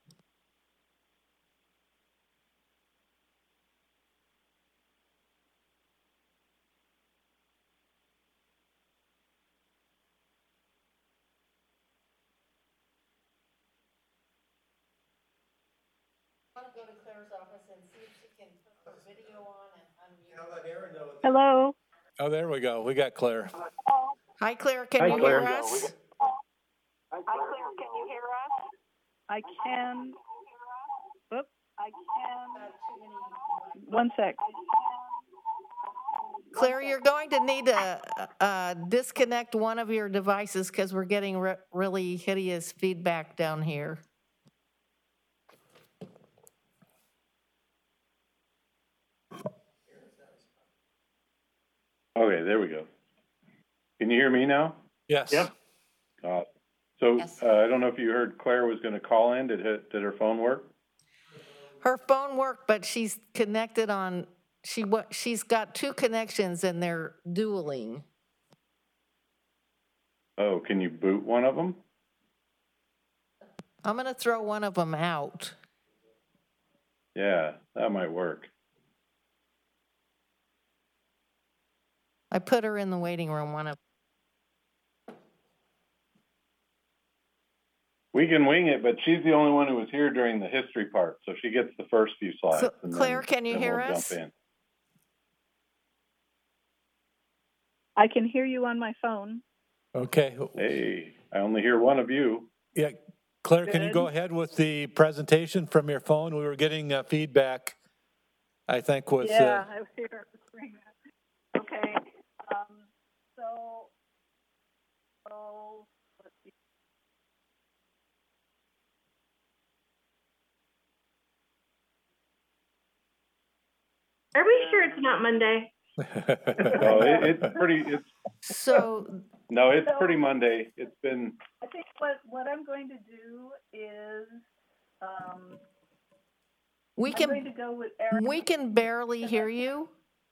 Go to Claire's office and see if she can put her video on and unmute. How about Aaron though? Hello. oh, there we go. We got Claire. Hi, Claire, can Hi, you Claire. hear us? Hi, Claire. Can you hear us? I can. Whoop. I can. One sec. Claire, you're going to need to uh, disconnect one of your devices because we're getting re- really hideous feedback down here. Okay, there we go. Can you hear me now? Yes. Yep. Uh, so Yes. uh, I don't know if you heard Claire was going to call in. Did it, did her phone work? Her phone worked, but she's connected on, she wa- she's got two connections and they're dueling. Oh, can you boot one of them? I'm going to throw one of them out. Yeah, that might work. I put her in the waiting room, one of We can wing it, but she's the only one who was here during the history part, so she gets the first few slides. So, and Claire, then- can you then hear we'll us? jump in. I can hear you on my phone. Okay. Hey, I only hear one of you. Yeah, Claire, can you Good. go ahead with the presentation from your phone? We were getting uh, feedback, I think, with. Yeah, Uh, I was here at the screen. Okay. Um, so, so let's see. Are we sure it's not Monday? No, it, it's pretty. It's So no, it's pretty Monday. It's been. I think what, what I'm going to do is, um, we I'm going can, to go with Aaron. we can barely hear you.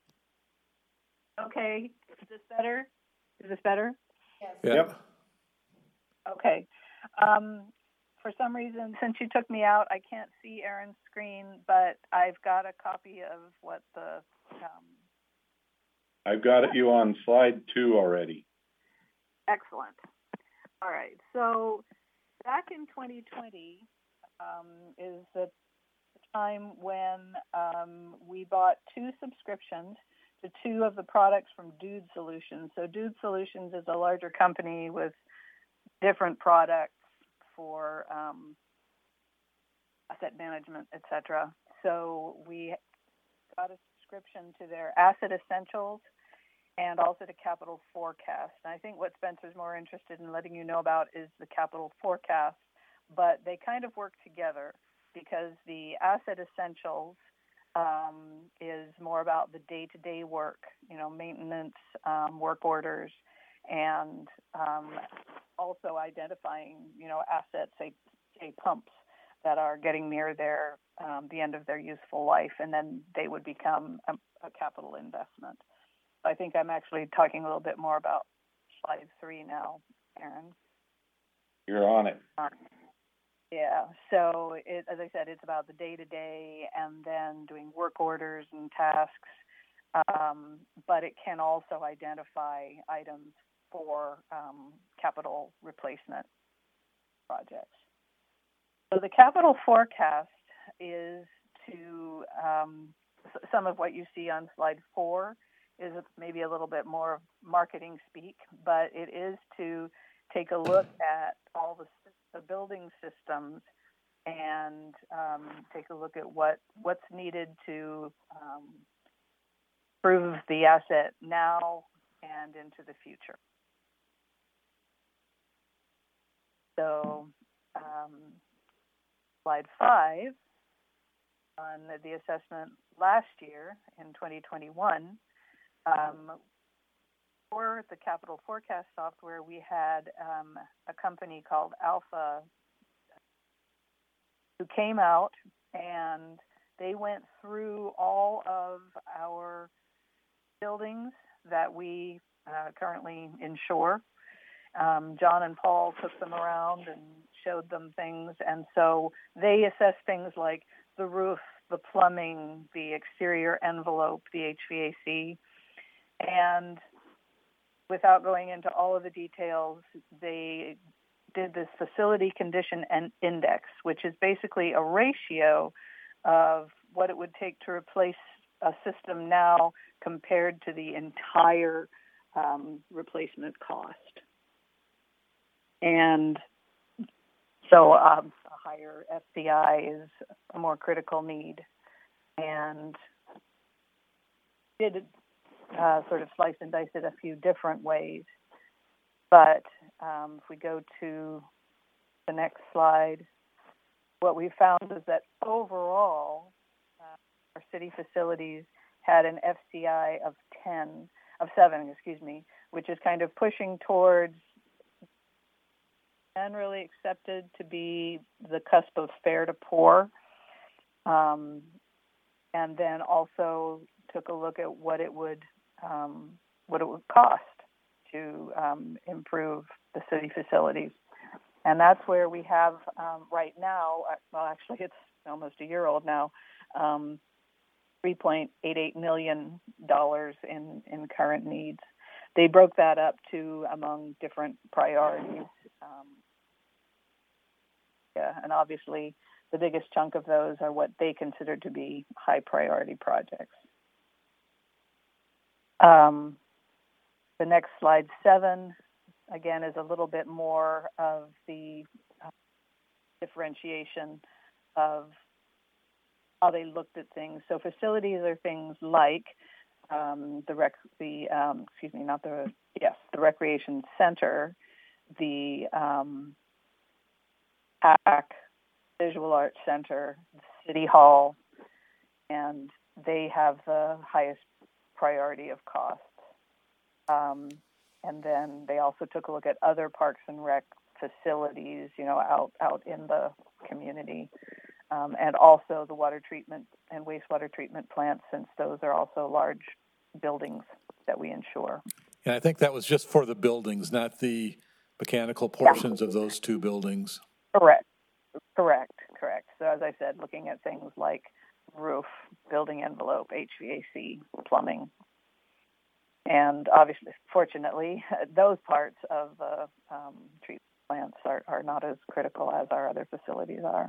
Okay, is this better? Is this better? yeah. Yep. Okay. Um, for some reason, since you took me out, I can't see Aaron's screen, but I've got a copy of what the, um, I've got you on slide two already. excellent. All right. So back in twenty twenty um, is the time when um, we bought two subscriptions to two of the products from Dude Solutions. So Dude Solutions is a larger company with different products for um, asset management, et cetera. so we got a subscription to their Asset Essentials and also to Capital Forecast. And I think what Spencer's more interested in letting you know about is the Capital Forecast, but they kind of work together because the Asset Essentials um, is more about the day-to-day work, you know, maintenance, um, work orders, and um, also identifying, you know, assets, say, say pumps that are getting near their um, the end of their useful life, and then they would become a, a capital investment. I think I'm actually talking a little bit more about slide three now, Aaron. You're on it. Um, yeah, so it, as I said, it's about the day-to-day and then doing work orders and tasks, um, but it can also identify items for um, capital replacement projects. So the capital forecast is to, um, some of what you see on slide four is maybe a little bit more marketing speak, but it is to take a look at all the, the building systems and um, take a look at what, what's needed to um, improve the asset now and into the future. So um, slide five on the assessment last year in twenty twenty-one, um, for the capital forecast software, we had um, a company called Alpha who came out and they went through all of our buildings that we uh, currently insure. Um, John and Paul took them around and showed them things, and so they assessed things like the roof, the plumbing, the exterior envelope, the H V A C, and without going into all of the details, they did this facility condition and index, which is basically a ratio of what it would take to replace a system now compared to the entire um, replacement cost. And so um, a higher F C I is a more critical need. And did uh, sort of slice and dice it a few different ways. But um, if we go to the next slide, what we found is that overall, uh, our city facilities had an F C I of ten, of seven, excuse me, which is kind of pushing towards generally accepted to be the cusp of fair to poor. Um, and then also took a look at what it would um, what it would cost to um, improve the city facilities. And that's where we have um, right now, well, actually it's almost a year old now, um, three point eight eight million dollars in, in current needs. They broke that up to among different priorities. Um, yeah, and obviously the biggest chunk of those are what they consider to be high priority projects. Um, the next slide, seven, again, is a little bit more of the uh, differentiation of how they looked at things. So facilities are things like um, the rec, the um, excuse me, not the yes, the recreation center, the um, P A C, Visual Arts Center, City Hall, and they have the highest priority of cost. Um, and then they also took a look at other parks and rec facilities, you know, out out in the community, um, and also the water treatment and wastewater treatment plants, since those are also large buildings that we insure. And I think that was just for the buildings, not the mechanical portions yeah. of those two buildings. Correct, correct, correct. So as I said, looking at things like roof, building envelope, H V A C, plumbing. And obviously, fortunately, those parts of the um, treatment plants are, are not as critical as our other facilities are.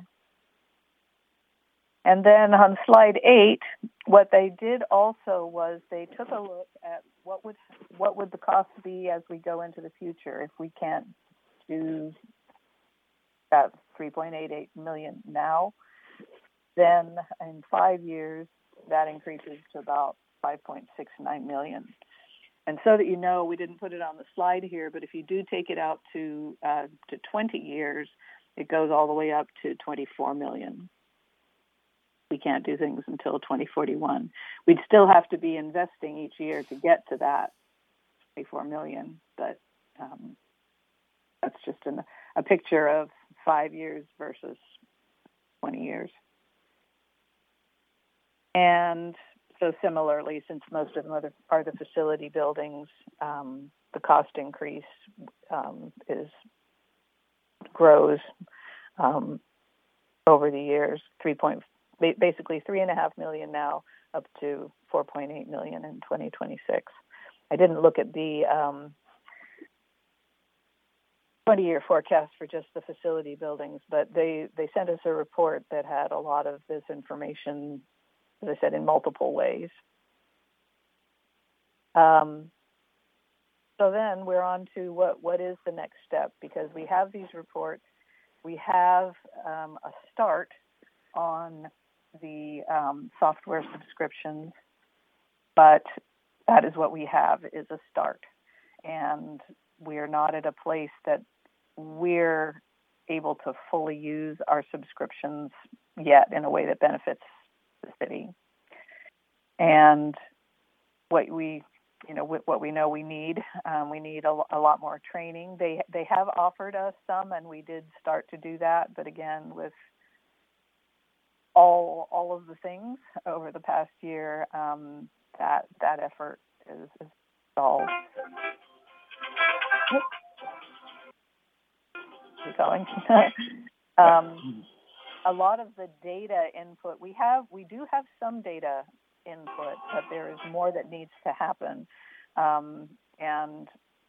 And then on slide eight, what they did also was they took a look at what would what would the cost be as we go into the future if we can't do that three point eight eight million now. Then in five years, that increases to about five point six nine million. And so that you know, we didn't put it on the slide here, but if you do take it out to uh, to twenty years, it goes all the way up to twenty-four million. We can't do things until twenty forty-one. We'd still have to be investing each year to get to that twenty-four million, but um, that's just an, a picture of five years versus twenty years. And so similarly, since most of them are the, are the facility buildings, um, the cost increase um, is grows um, over the years. Three point basically three and a half million now, up to four point eight million in twenty twenty-six. I didn't look at the um, twenty-year forecast for just the facility buildings, but they they sent us a report that had a lot of this information, as I said, in multiple ways. Um, so then we're on to what, what is the next step, because we have these reports, we have um, a start on the um, software subscriptions, but that is what we have, is a start. And we're not at a place that we're able to fully use our subscriptions yet in a way that benefits the city. And what we, you know, what we know we need, um, we need a, a lot more training. They they have offered us some, and we did start to do that. But again, with all all of the things over the past year, um, that that effort is, is stalled. Keep going. um, a lot of the data input we have, we do have some data input, but there is more that needs to happen. Um, and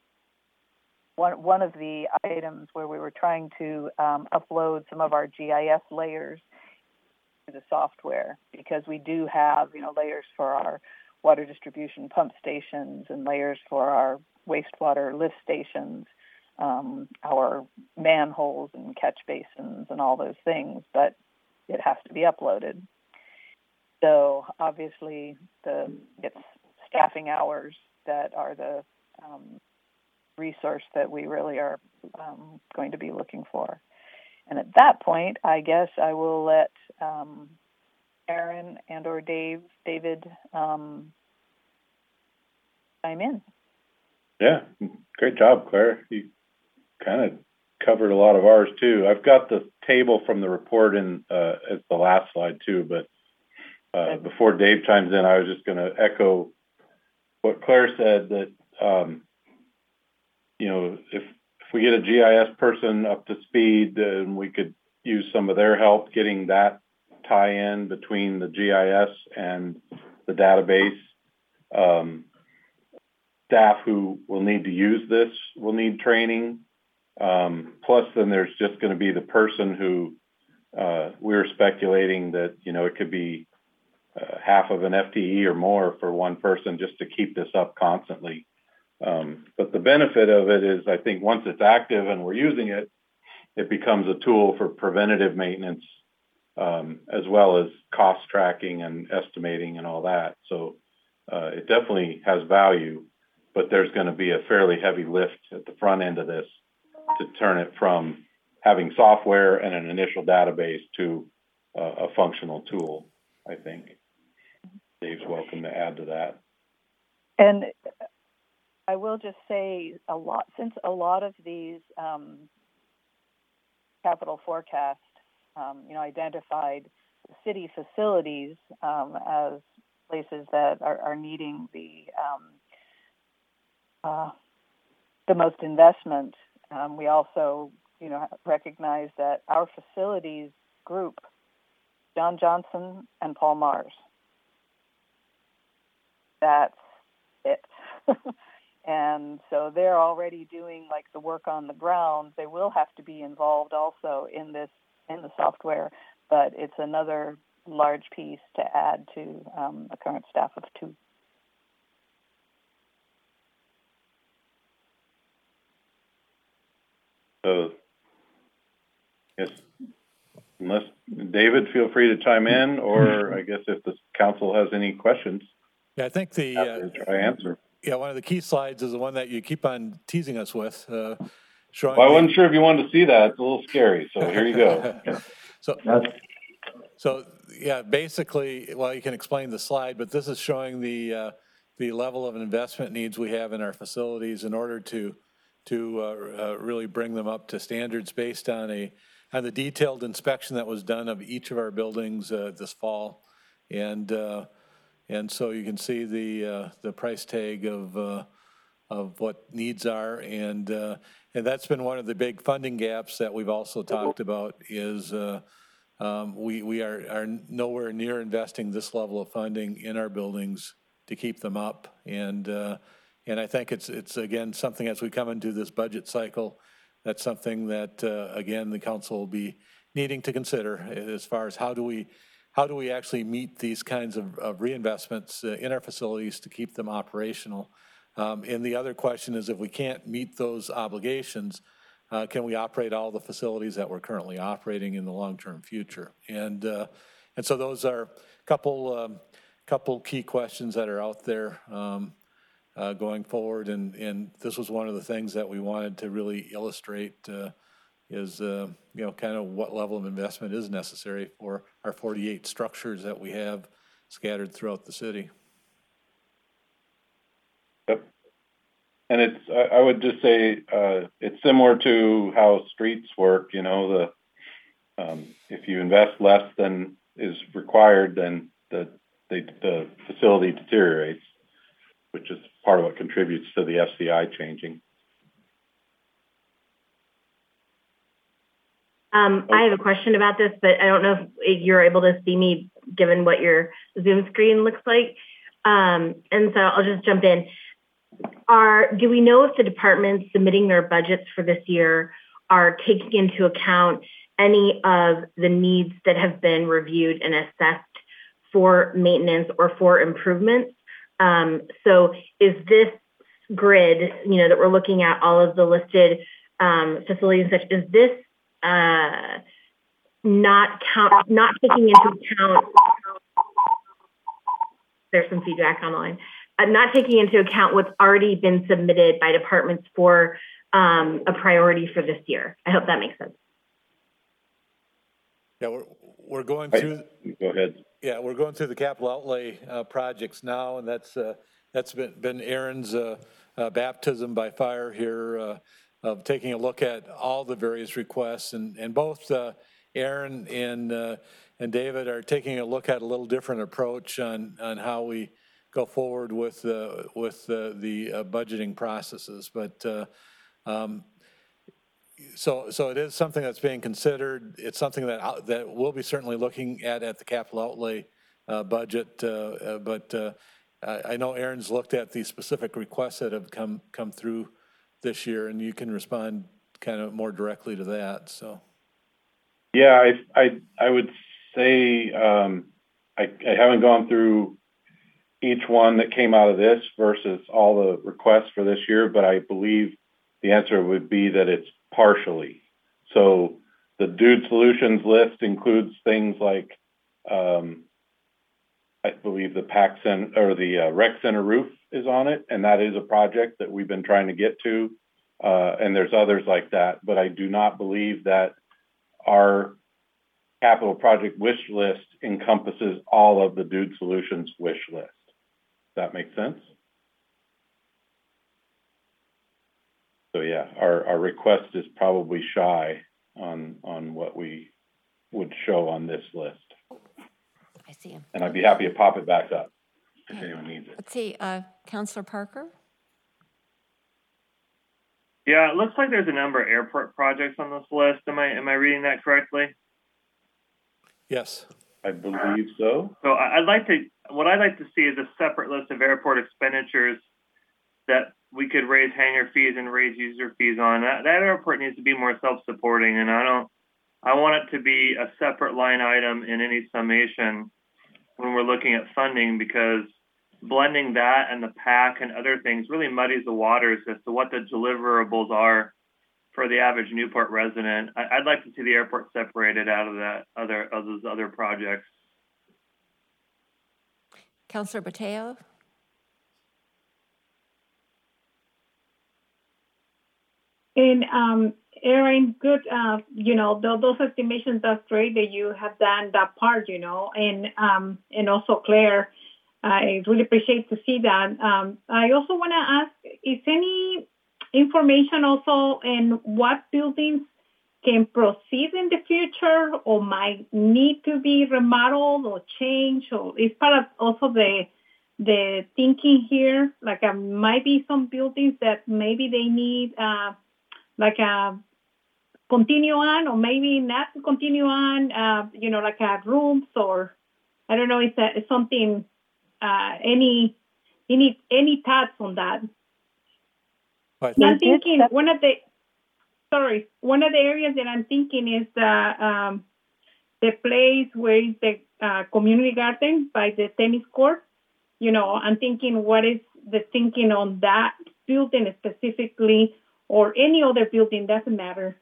one one of the items where we were trying to um, upload some of our G I S layers to the software, because we do have, you know, layers for our water distribution pump stations and layers for our wastewater lift stations, um, our manholes and catch basins and all those things, but it has to be uploaded. So obviously the it's staffing hours that are the um, resource that we really are um, going to be looking for. And at that point, I guess I will let um, Aaron and or Dave, David um, chime in. Yeah, great job, Claire. You kind of covered a lot of ours too. I've got the table from the report in uh, as the last slide too, but uh, before Dave chimes in, I was just going to echo what Claire said, that um, you know, if if we get a G I S person up to speed, then we could use some of their help getting that tie-in between the G I S and the database. Um, staff who will need to use this will need training. Um, plus, then there's just going to be the person who uh, we were speculating that, you know, it could be uh, half of an F T E or more for one person just to keep this up constantly. Um, but the benefit of it is, I think once it's active and we're using it, it becomes a tool for preventative maintenance, um, as well as cost tracking and estimating and all that. So uh, it definitely has value, but there's going to be a fairly heavy lift at the front end of this to turn it from having software and an initial database to uh, a functional tool, I think. Dave's welcome to add to that. And I will just say a lot, since a lot of these um, capital forecasts, um, you know, identified city facilities um, as places that are, are needing the um, uh, the most investment. Um, we also, you know, recognize that our facilities group, John Johnson and Paul Mars, that's it. And so they're already doing like the work on the ground. They will have to be involved also in this, in the software, but it's another large piece to add to um, a current staff of two. So, yes, unless David, feel free to chime in, or I guess if the council has any questions, Yeah, I think the, happy uh, to try to answer. yeah, one of the key slides is the one that you keep on teasing us with, uh, showing. Well, I the- wasn't sure if you wanted to see that. It's a little scary, so here you go. So, so yeah, basically, well, you can explain the slide, but this is showing the uh, the level of investment needs we have in our facilities in order to to uh, uh, really bring them up to standards based on a on the detailed inspection that was done of each of our buildings uh, this fall, and uh, and so you can see the uh, the price tag of uh, of what needs are, and uh, and that's been one of the big funding gaps that we've also talked about is. Uh, Um, we we are, are nowhere near investing this level of funding in our buildings to keep them up, and uh, and I think it's it's again something as we come into this budget cycle, that's something that uh, again the council will be needing to consider as far as how do we how do we actually meet these kinds of, of reinvestments uh, in our facilities to keep them operational. Um, and the other question is if we can't meet those obligations. Uh, can we operate all the facilities that we're currently operating in the long-term future? And uh, and so those are a couple um, couple key questions that are out there um, uh, going forward. And and this was one of the things that we wanted to really illustrate uh, is uh, you know kind of what level of investment is necessary for our forty-eight structures that we have scattered throughout the city. Yep. And it's, I would just say, uh, it's similar to how streets work, you know, the, um, if you invest less than is required, then the, the, the facility deteriorates, which is part of what contributes to the F C I changing. Um, I have a question about this, but I don't know if you're able to see me given what your Zoom screen looks like. Um, and so I'll just jump in. Are, do we know if the departments submitting their budgets for this year are taking into account any of the needs that have been reviewed and assessed for maintenance or for improvements? Um, so is this grid, you know, that we're looking at, all of the listed um, facilities, such is this uh, not count, not taking into account, there's some feedback online. Uh, not taking into account what's already been submitted by departments for um, a priority for this year. I hope that makes sense. Yeah, we're we're going through. Go ahead. Yeah, we're going through the capital outlay uh, projects now, and that's uh, that's been been Aaron's uh, uh, baptism by fire here uh, of taking a look at all the various requests, and and both uh, Aaron and uh, and David are taking a look at a little different approach on on how we go forward with uh, with uh, the uh, budgeting processes, but uh, um, so so it is something that's being considered. It's something that that we'll be certainly looking at at the capital outlay uh, budget. Uh, uh, but uh, I know Aaron's looked at the specific requests that have come come through this year, and you can respond kind of more directly to that. So, yeah, I I I would say um, I, I haven't gone through each one that came out of this versus all the requests for this year, but I believe the answer would be that it's partially. So the Dude Solutions list includes things like, um, I believe the Pack Center or the uh, Rec Center roof is on it, and that is a project that we've been trying to get to. Uh, and there's others like that, but I do not believe that our capital project wish list encompasses all of the Dude Solutions wish list. Does that make sense? So yeah, our, our request is probably shy on on what we would show on this list. I see him. And I'd be happy to pop it back up if anyone needs it. Let's see, uh, Councilor Parker? Yeah, it looks like there's a number of airport projects on this list. Am I am I reading that correctly? Yes. I believe so. So I'd like to, what I'd like to see is a separate list of airport expenditures that we could raise hangar fees and raise user fees on. That, that airport needs to be more self-supporting, and I don't, I want it to be a separate line item in any summation when we're looking at funding, because blending that and the PAC and other things really muddies the waters as to what the deliverables are for the average Newport resident. I, I'd like to see the airport separated out of that other of those other projects. Councilor Bateo? And um, Erin, good, uh, you know, th- those estimations, that's great that you have done that part, you know, and um, and also Claire, I really appreciate to see that. Um, I also want to ask, is any information also in what buildings can proceed in the future or might need to be remodeled or changed, or is part of also the the thinking here? Like, uh, might be some buildings that maybe they need uh, like a continue on, or maybe not continue on, uh, you know, like uh, rooms, or I don't know, is that is something, uh, any, any, any thoughts on that? Right. I'm thinking one of the, sorry, one of the areas that I'm thinking is the, um, the place where is the uh, community garden by the tennis court. You know, I'm thinking, what is the thinking on that building specifically, or any other building, doesn't matter.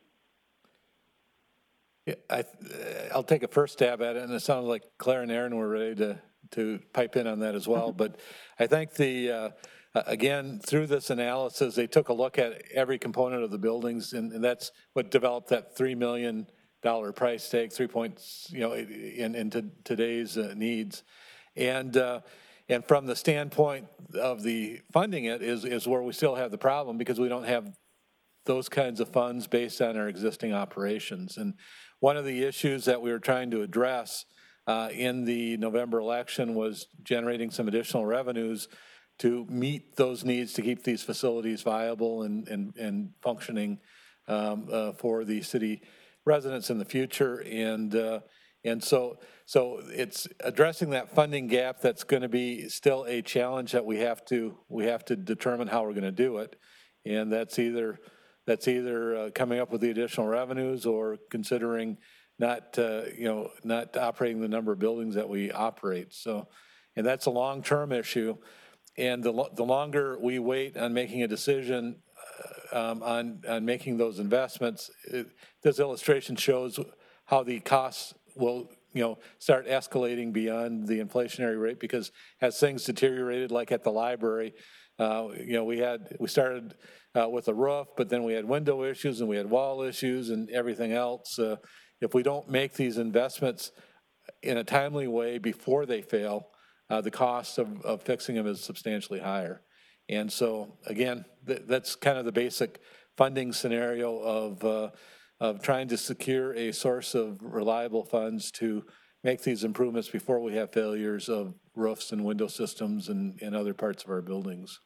Yeah, I, I'll take a first stab at it, and it sounds like Claire and Erin were ready to, to pipe in on that as well. But I think the, uh, again, through this analysis, they took a look at every component of the buildings, and, and that's what developed that three million dollars price tag, three points, you know, in, into today's uh, needs. And, uh, and from the standpoint of the funding it is, is where we still have the problem, because we don't have those kinds of funds based on our existing operations. And one of the issues that we were trying to address uh, in the November election was generating some additional revenues to meet those needs to keep these facilities viable and, and, and functioning um, uh, for the city residents in the future. And uh, and so so it's addressing that funding gap that's going to be still a challenge that we have to we have to determine how we're going to do it. And that's either That's either uh, coming up with the additional revenues or considering not, uh, you know, not operating the number of buildings that we operate. So, and that's a long-term issue. And the lo- the longer we wait on making a decision uh, um, on on making those investments, it, this illustration shows how the costs will, you know, start escalating beyond the inflationary rate, because as things deteriorated, like at the library, uh, you know, we had we started. Uh, with a roof, but then we had window issues and we had wall issues and everything else. Uh, if we don't make these investments in a timely way before they fail, uh, the cost of, of fixing them is substantially higher. And so, again, th- that's kind of the basic funding scenario of, uh, of trying to secure a source of reliable funds to make these improvements before we have failures of roofs and window systems and, and other parts of our buildings.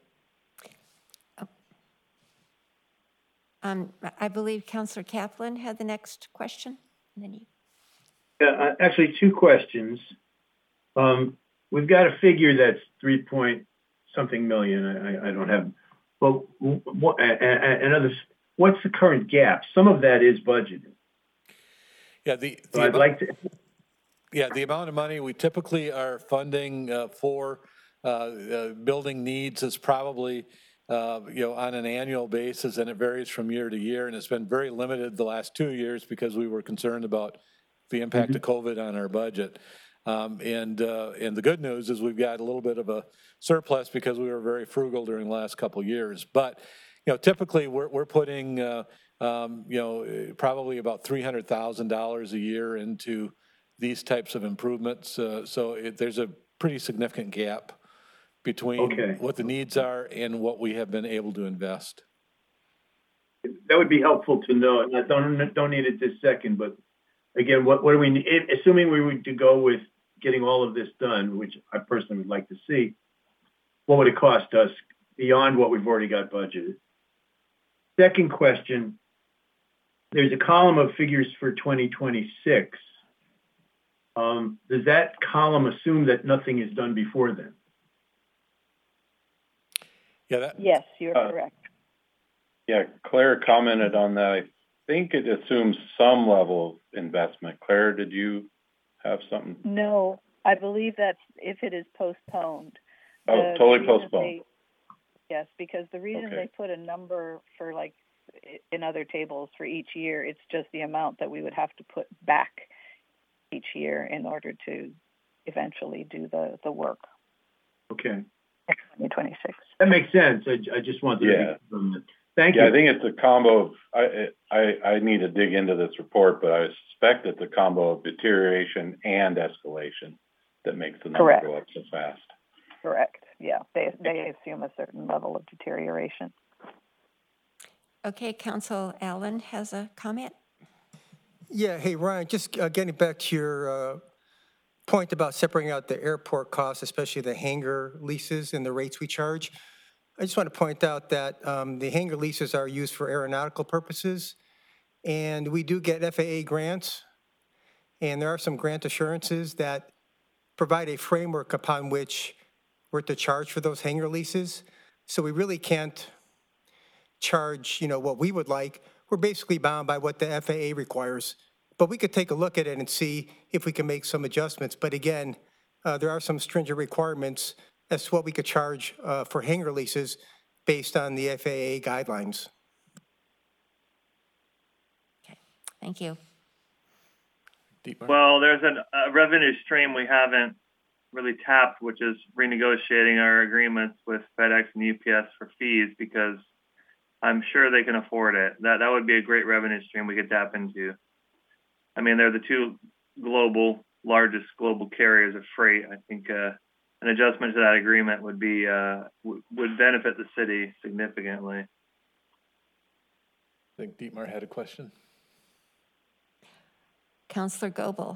Um, I believe Councilor Kaplan had the next question. And then you. Yeah, actually, two questions. Um, we've got a figure that's three point something million. I, I don't have, but what, and others, what's the current gap? Some of that is budgeted. Yeah, the, the so I'd amount, like to. Yeah, the amount of money we typically are funding uh, for uh, uh, building needs is probably. Uh, you know, on an annual basis, and it varies from year to year, and it's been very limited the last two years because we were concerned about the impact mm-hmm. of COVID on our budget. Um, and uh, and the good news is we've got a little bit of a surplus because we were very frugal during the last couple of years. But you know, typically we're we're putting uh, um, you know probably about three hundred thousand dollars a year into these types of improvements. Uh, so it, there's a pretty significant gap between okay. what the needs are and what we have been able to invest. That would be helpful to know. And I don't, don't need it this second, but again, what, what do we need? Assuming we were to go with getting all of this done, which I personally would like to see, what would it cost us beyond what we've already got budgeted? Second question, there's a column of figures for twenty twenty-six. Um, does that column assume that nothing is done before then? Yeah, that, yes, you're uh, correct. Yeah, Claire commented on that. I think it assumes some level of investment. Claire, did you have something? No, I believe that's if it is postponed. Oh, the totally postponed. They, yes, because the reason okay. they put a number for like in other tables for each year. It's just the amount that we would have to put back each year in order to eventually do the, the work Okay. in twenty twenty-six. That makes sense. I, I just wanted Yeah. to confirm that. Thank Yeah, you. I think it's a combo of, I, I, I need to dig into this report, but I suspect it's a combo of deterioration and escalation that makes the number Correct. go up so fast. Correct. Yeah, they they assume a certain level of deterioration. Okay, Council Allen has a comment. Yeah, hey, Ryan, just uh, getting back to your uh, point about separating out the airport costs, especially the hangar leases and the rates we charge. I just want to point out that um, the hangar leases are used for aeronautical purposes, and we do get F A A grants, and there are some grant assurances that provide a framework upon which we're to charge for those hangar leases. So we really can't charge, you know, what we would like. We're basically bound by what the F A A requires. But we could take a look at it and see if we can make some adjustments. But again, uh, there are some stringent requirements as to what we could charge uh, for hangar leases based on the F A A guidelines. Okay, thank you. Well, there's an, a revenue stream we haven't really tapped, which is renegotiating our agreements with FedEx and U P S for fees, because I'm sure they can afford it. That that would be a great revenue stream we could tap into. I mean, they're the two global, largest global carriers of freight. I think uh, an adjustment to that agreement would be uh, w- would benefit the city significantly. I think Dietmar had a question. Councilor Goebel.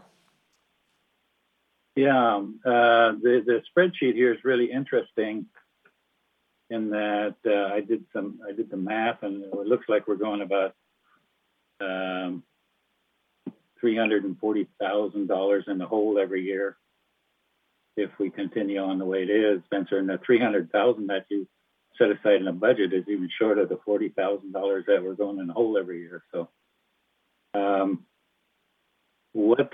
Yeah, um, uh, the, the spreadsheet here is really interesting in that uh, I did some, I did the math, and it looks like we're going about um, three hundred forty thousand dollars in the hole every year if we continue on the way it is, Spencer. And the three hundred thousand that you set aside in the budget is even short of the forty thousand dollars that we're going in the hole every year. So, um, what?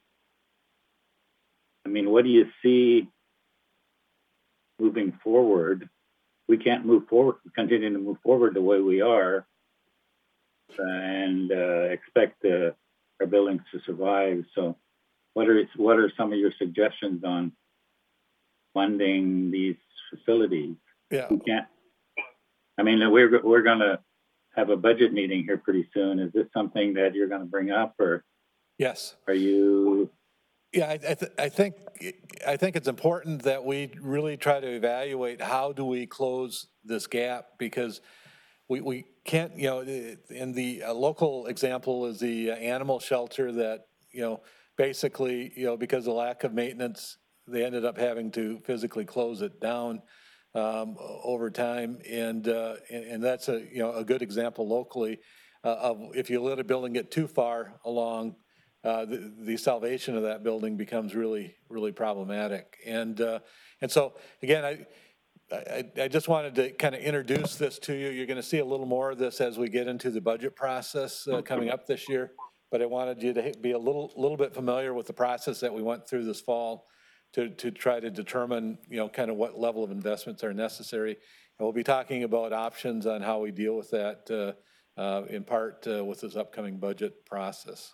I mean, what do you see moving forward? We can't move forward, continue to move forward the way we are and uh, expect uh, our buildings to survive. So what are, what are some of your suggestions on funding these facilities? Yeah. We can't, I mean, we're, we're going to have a budget meeting here pretty soon. Is this something that you're going to bring up, or Yes. are you? Yeah, I, I, th- I think I think it's important that we really try to evaluate how do we close this gap, because we, we can't, you know, in the uh, local example is the uh, animal shelter that, you know, basically, you know, because of lack of maintenance, they ended up having to physically close it down um, over time. And, uh, and and that's a, you know, a good example locally uh, of if you let a building get too far along, Uh, the, the salvation of that building becomes really, really problematic. And uh, and so, again, I, I, I just wanted to kind of introduce this to you. You're going to see a little more of this as we get into the budget process uh, coming up this year. But I wanted you to be a little, little bit familiar with the process that we went through this fall to, to try to determine, you know, kind of what level of investments are necessary. And we'll be talking about options on how we deal with that uh, uh, in part uh, with this upcoming budget process.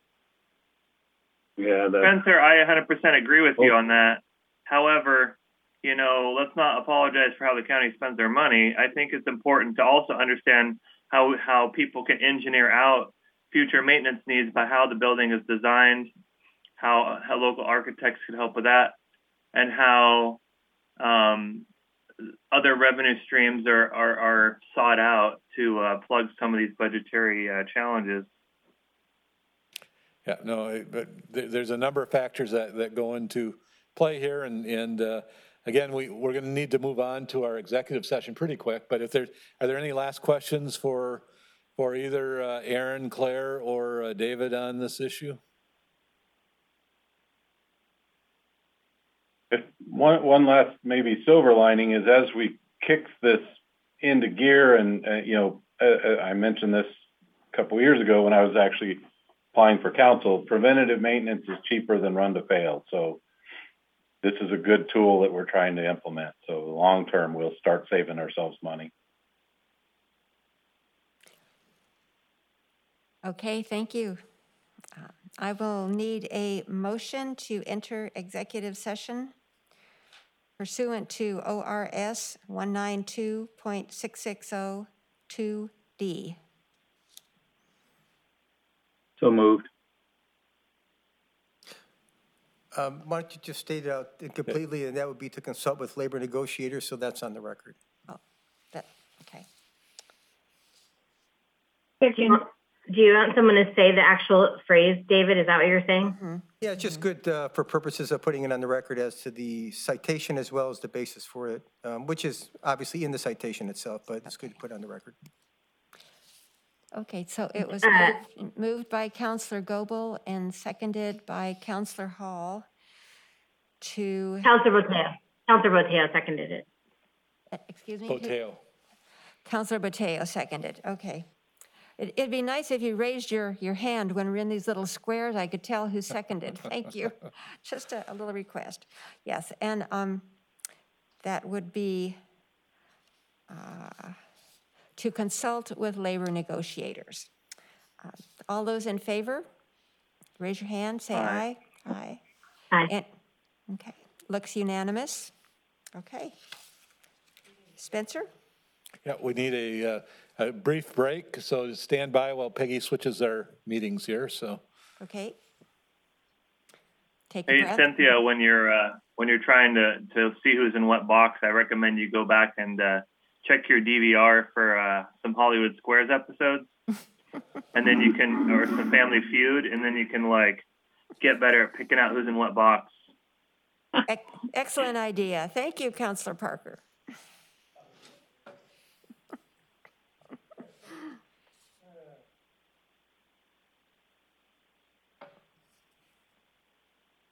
Yeah, the, Spencer, I one hundred percent agree with you on that. However, you know, let's not apologize for how the county spends their money. I think it's important to also understand how how people can engineer out future maintenance needs by how the building is designed, how how local architects could help with that, and how um, other revenue streams are are, are sought out to uh, plug some of these budgetary uh, challenges. Yeah, no, but there's a number of factors that, that go into play here. And, and uh, again, we, we're going to need to move on to our executive session pretty quick. But if there's, are there any last questions for, for either uh, Aaron, Claire, or uh, David on this issue? If one, one last maybe silver lining is as we kick this into gear, and, uh, you know, uh, I mentioned this a couple of years ago when I was actually applying for council, preventative maintenance is cheaper than run to fail. So this is a good tool that we're trying to implement. So long term, we'll start saving ourselves money. Okay, thank you. Uh, I will need a motion to enter executive session pursuant to O R S one ninety-two point six six zero two D. So moved. Um, Why don't you just state it out completely, and that would be to consult with labor negotiators, so that's on the record. Oh, that, okay. Do you, do you want someone to say the actual phrase, David? Is that what you're saying? Mm-hmm. Yeah, it's just good uh, for purposes of putting it on the record as to the citation as well as the basis for it, um, which is obviously in the citation itself, but it's good to put on the record. Okay, so it was Uh, moved, moved by Counselor Goebel and seconded by Counselor Hall to, Counselor Boteo. Counselor Boteo seconded it. uh, excuse me? who- Boteo. Counselor Boteo seconded, okay. It- It'd be nice if you raised your, your hand when we're in these little squares. I could tell who seconded. Thank you. Just a, a little request. Yes, and um, that would be uh, to consult with labor negotiators. Uh, All those in favor, raise your hand, say aye. Aye. Aye. And, okay, looks unanimous. Okay. Spencer? Yeah, we need a, uh, a brief break, so stand by while Peggy switches our meetings here, so. Okay. Take a Hey, breath. Cynthia, when you're uh, when you're trying to, to see who's in what box, I recommend you go back and uh, check your D V R for uh, some Hollywood Squares episodes, and then you can, or some Family Feud, and then you can like get better at picking out who's in what box. Ec- Excellent idea. Thank you, Counselor Parker.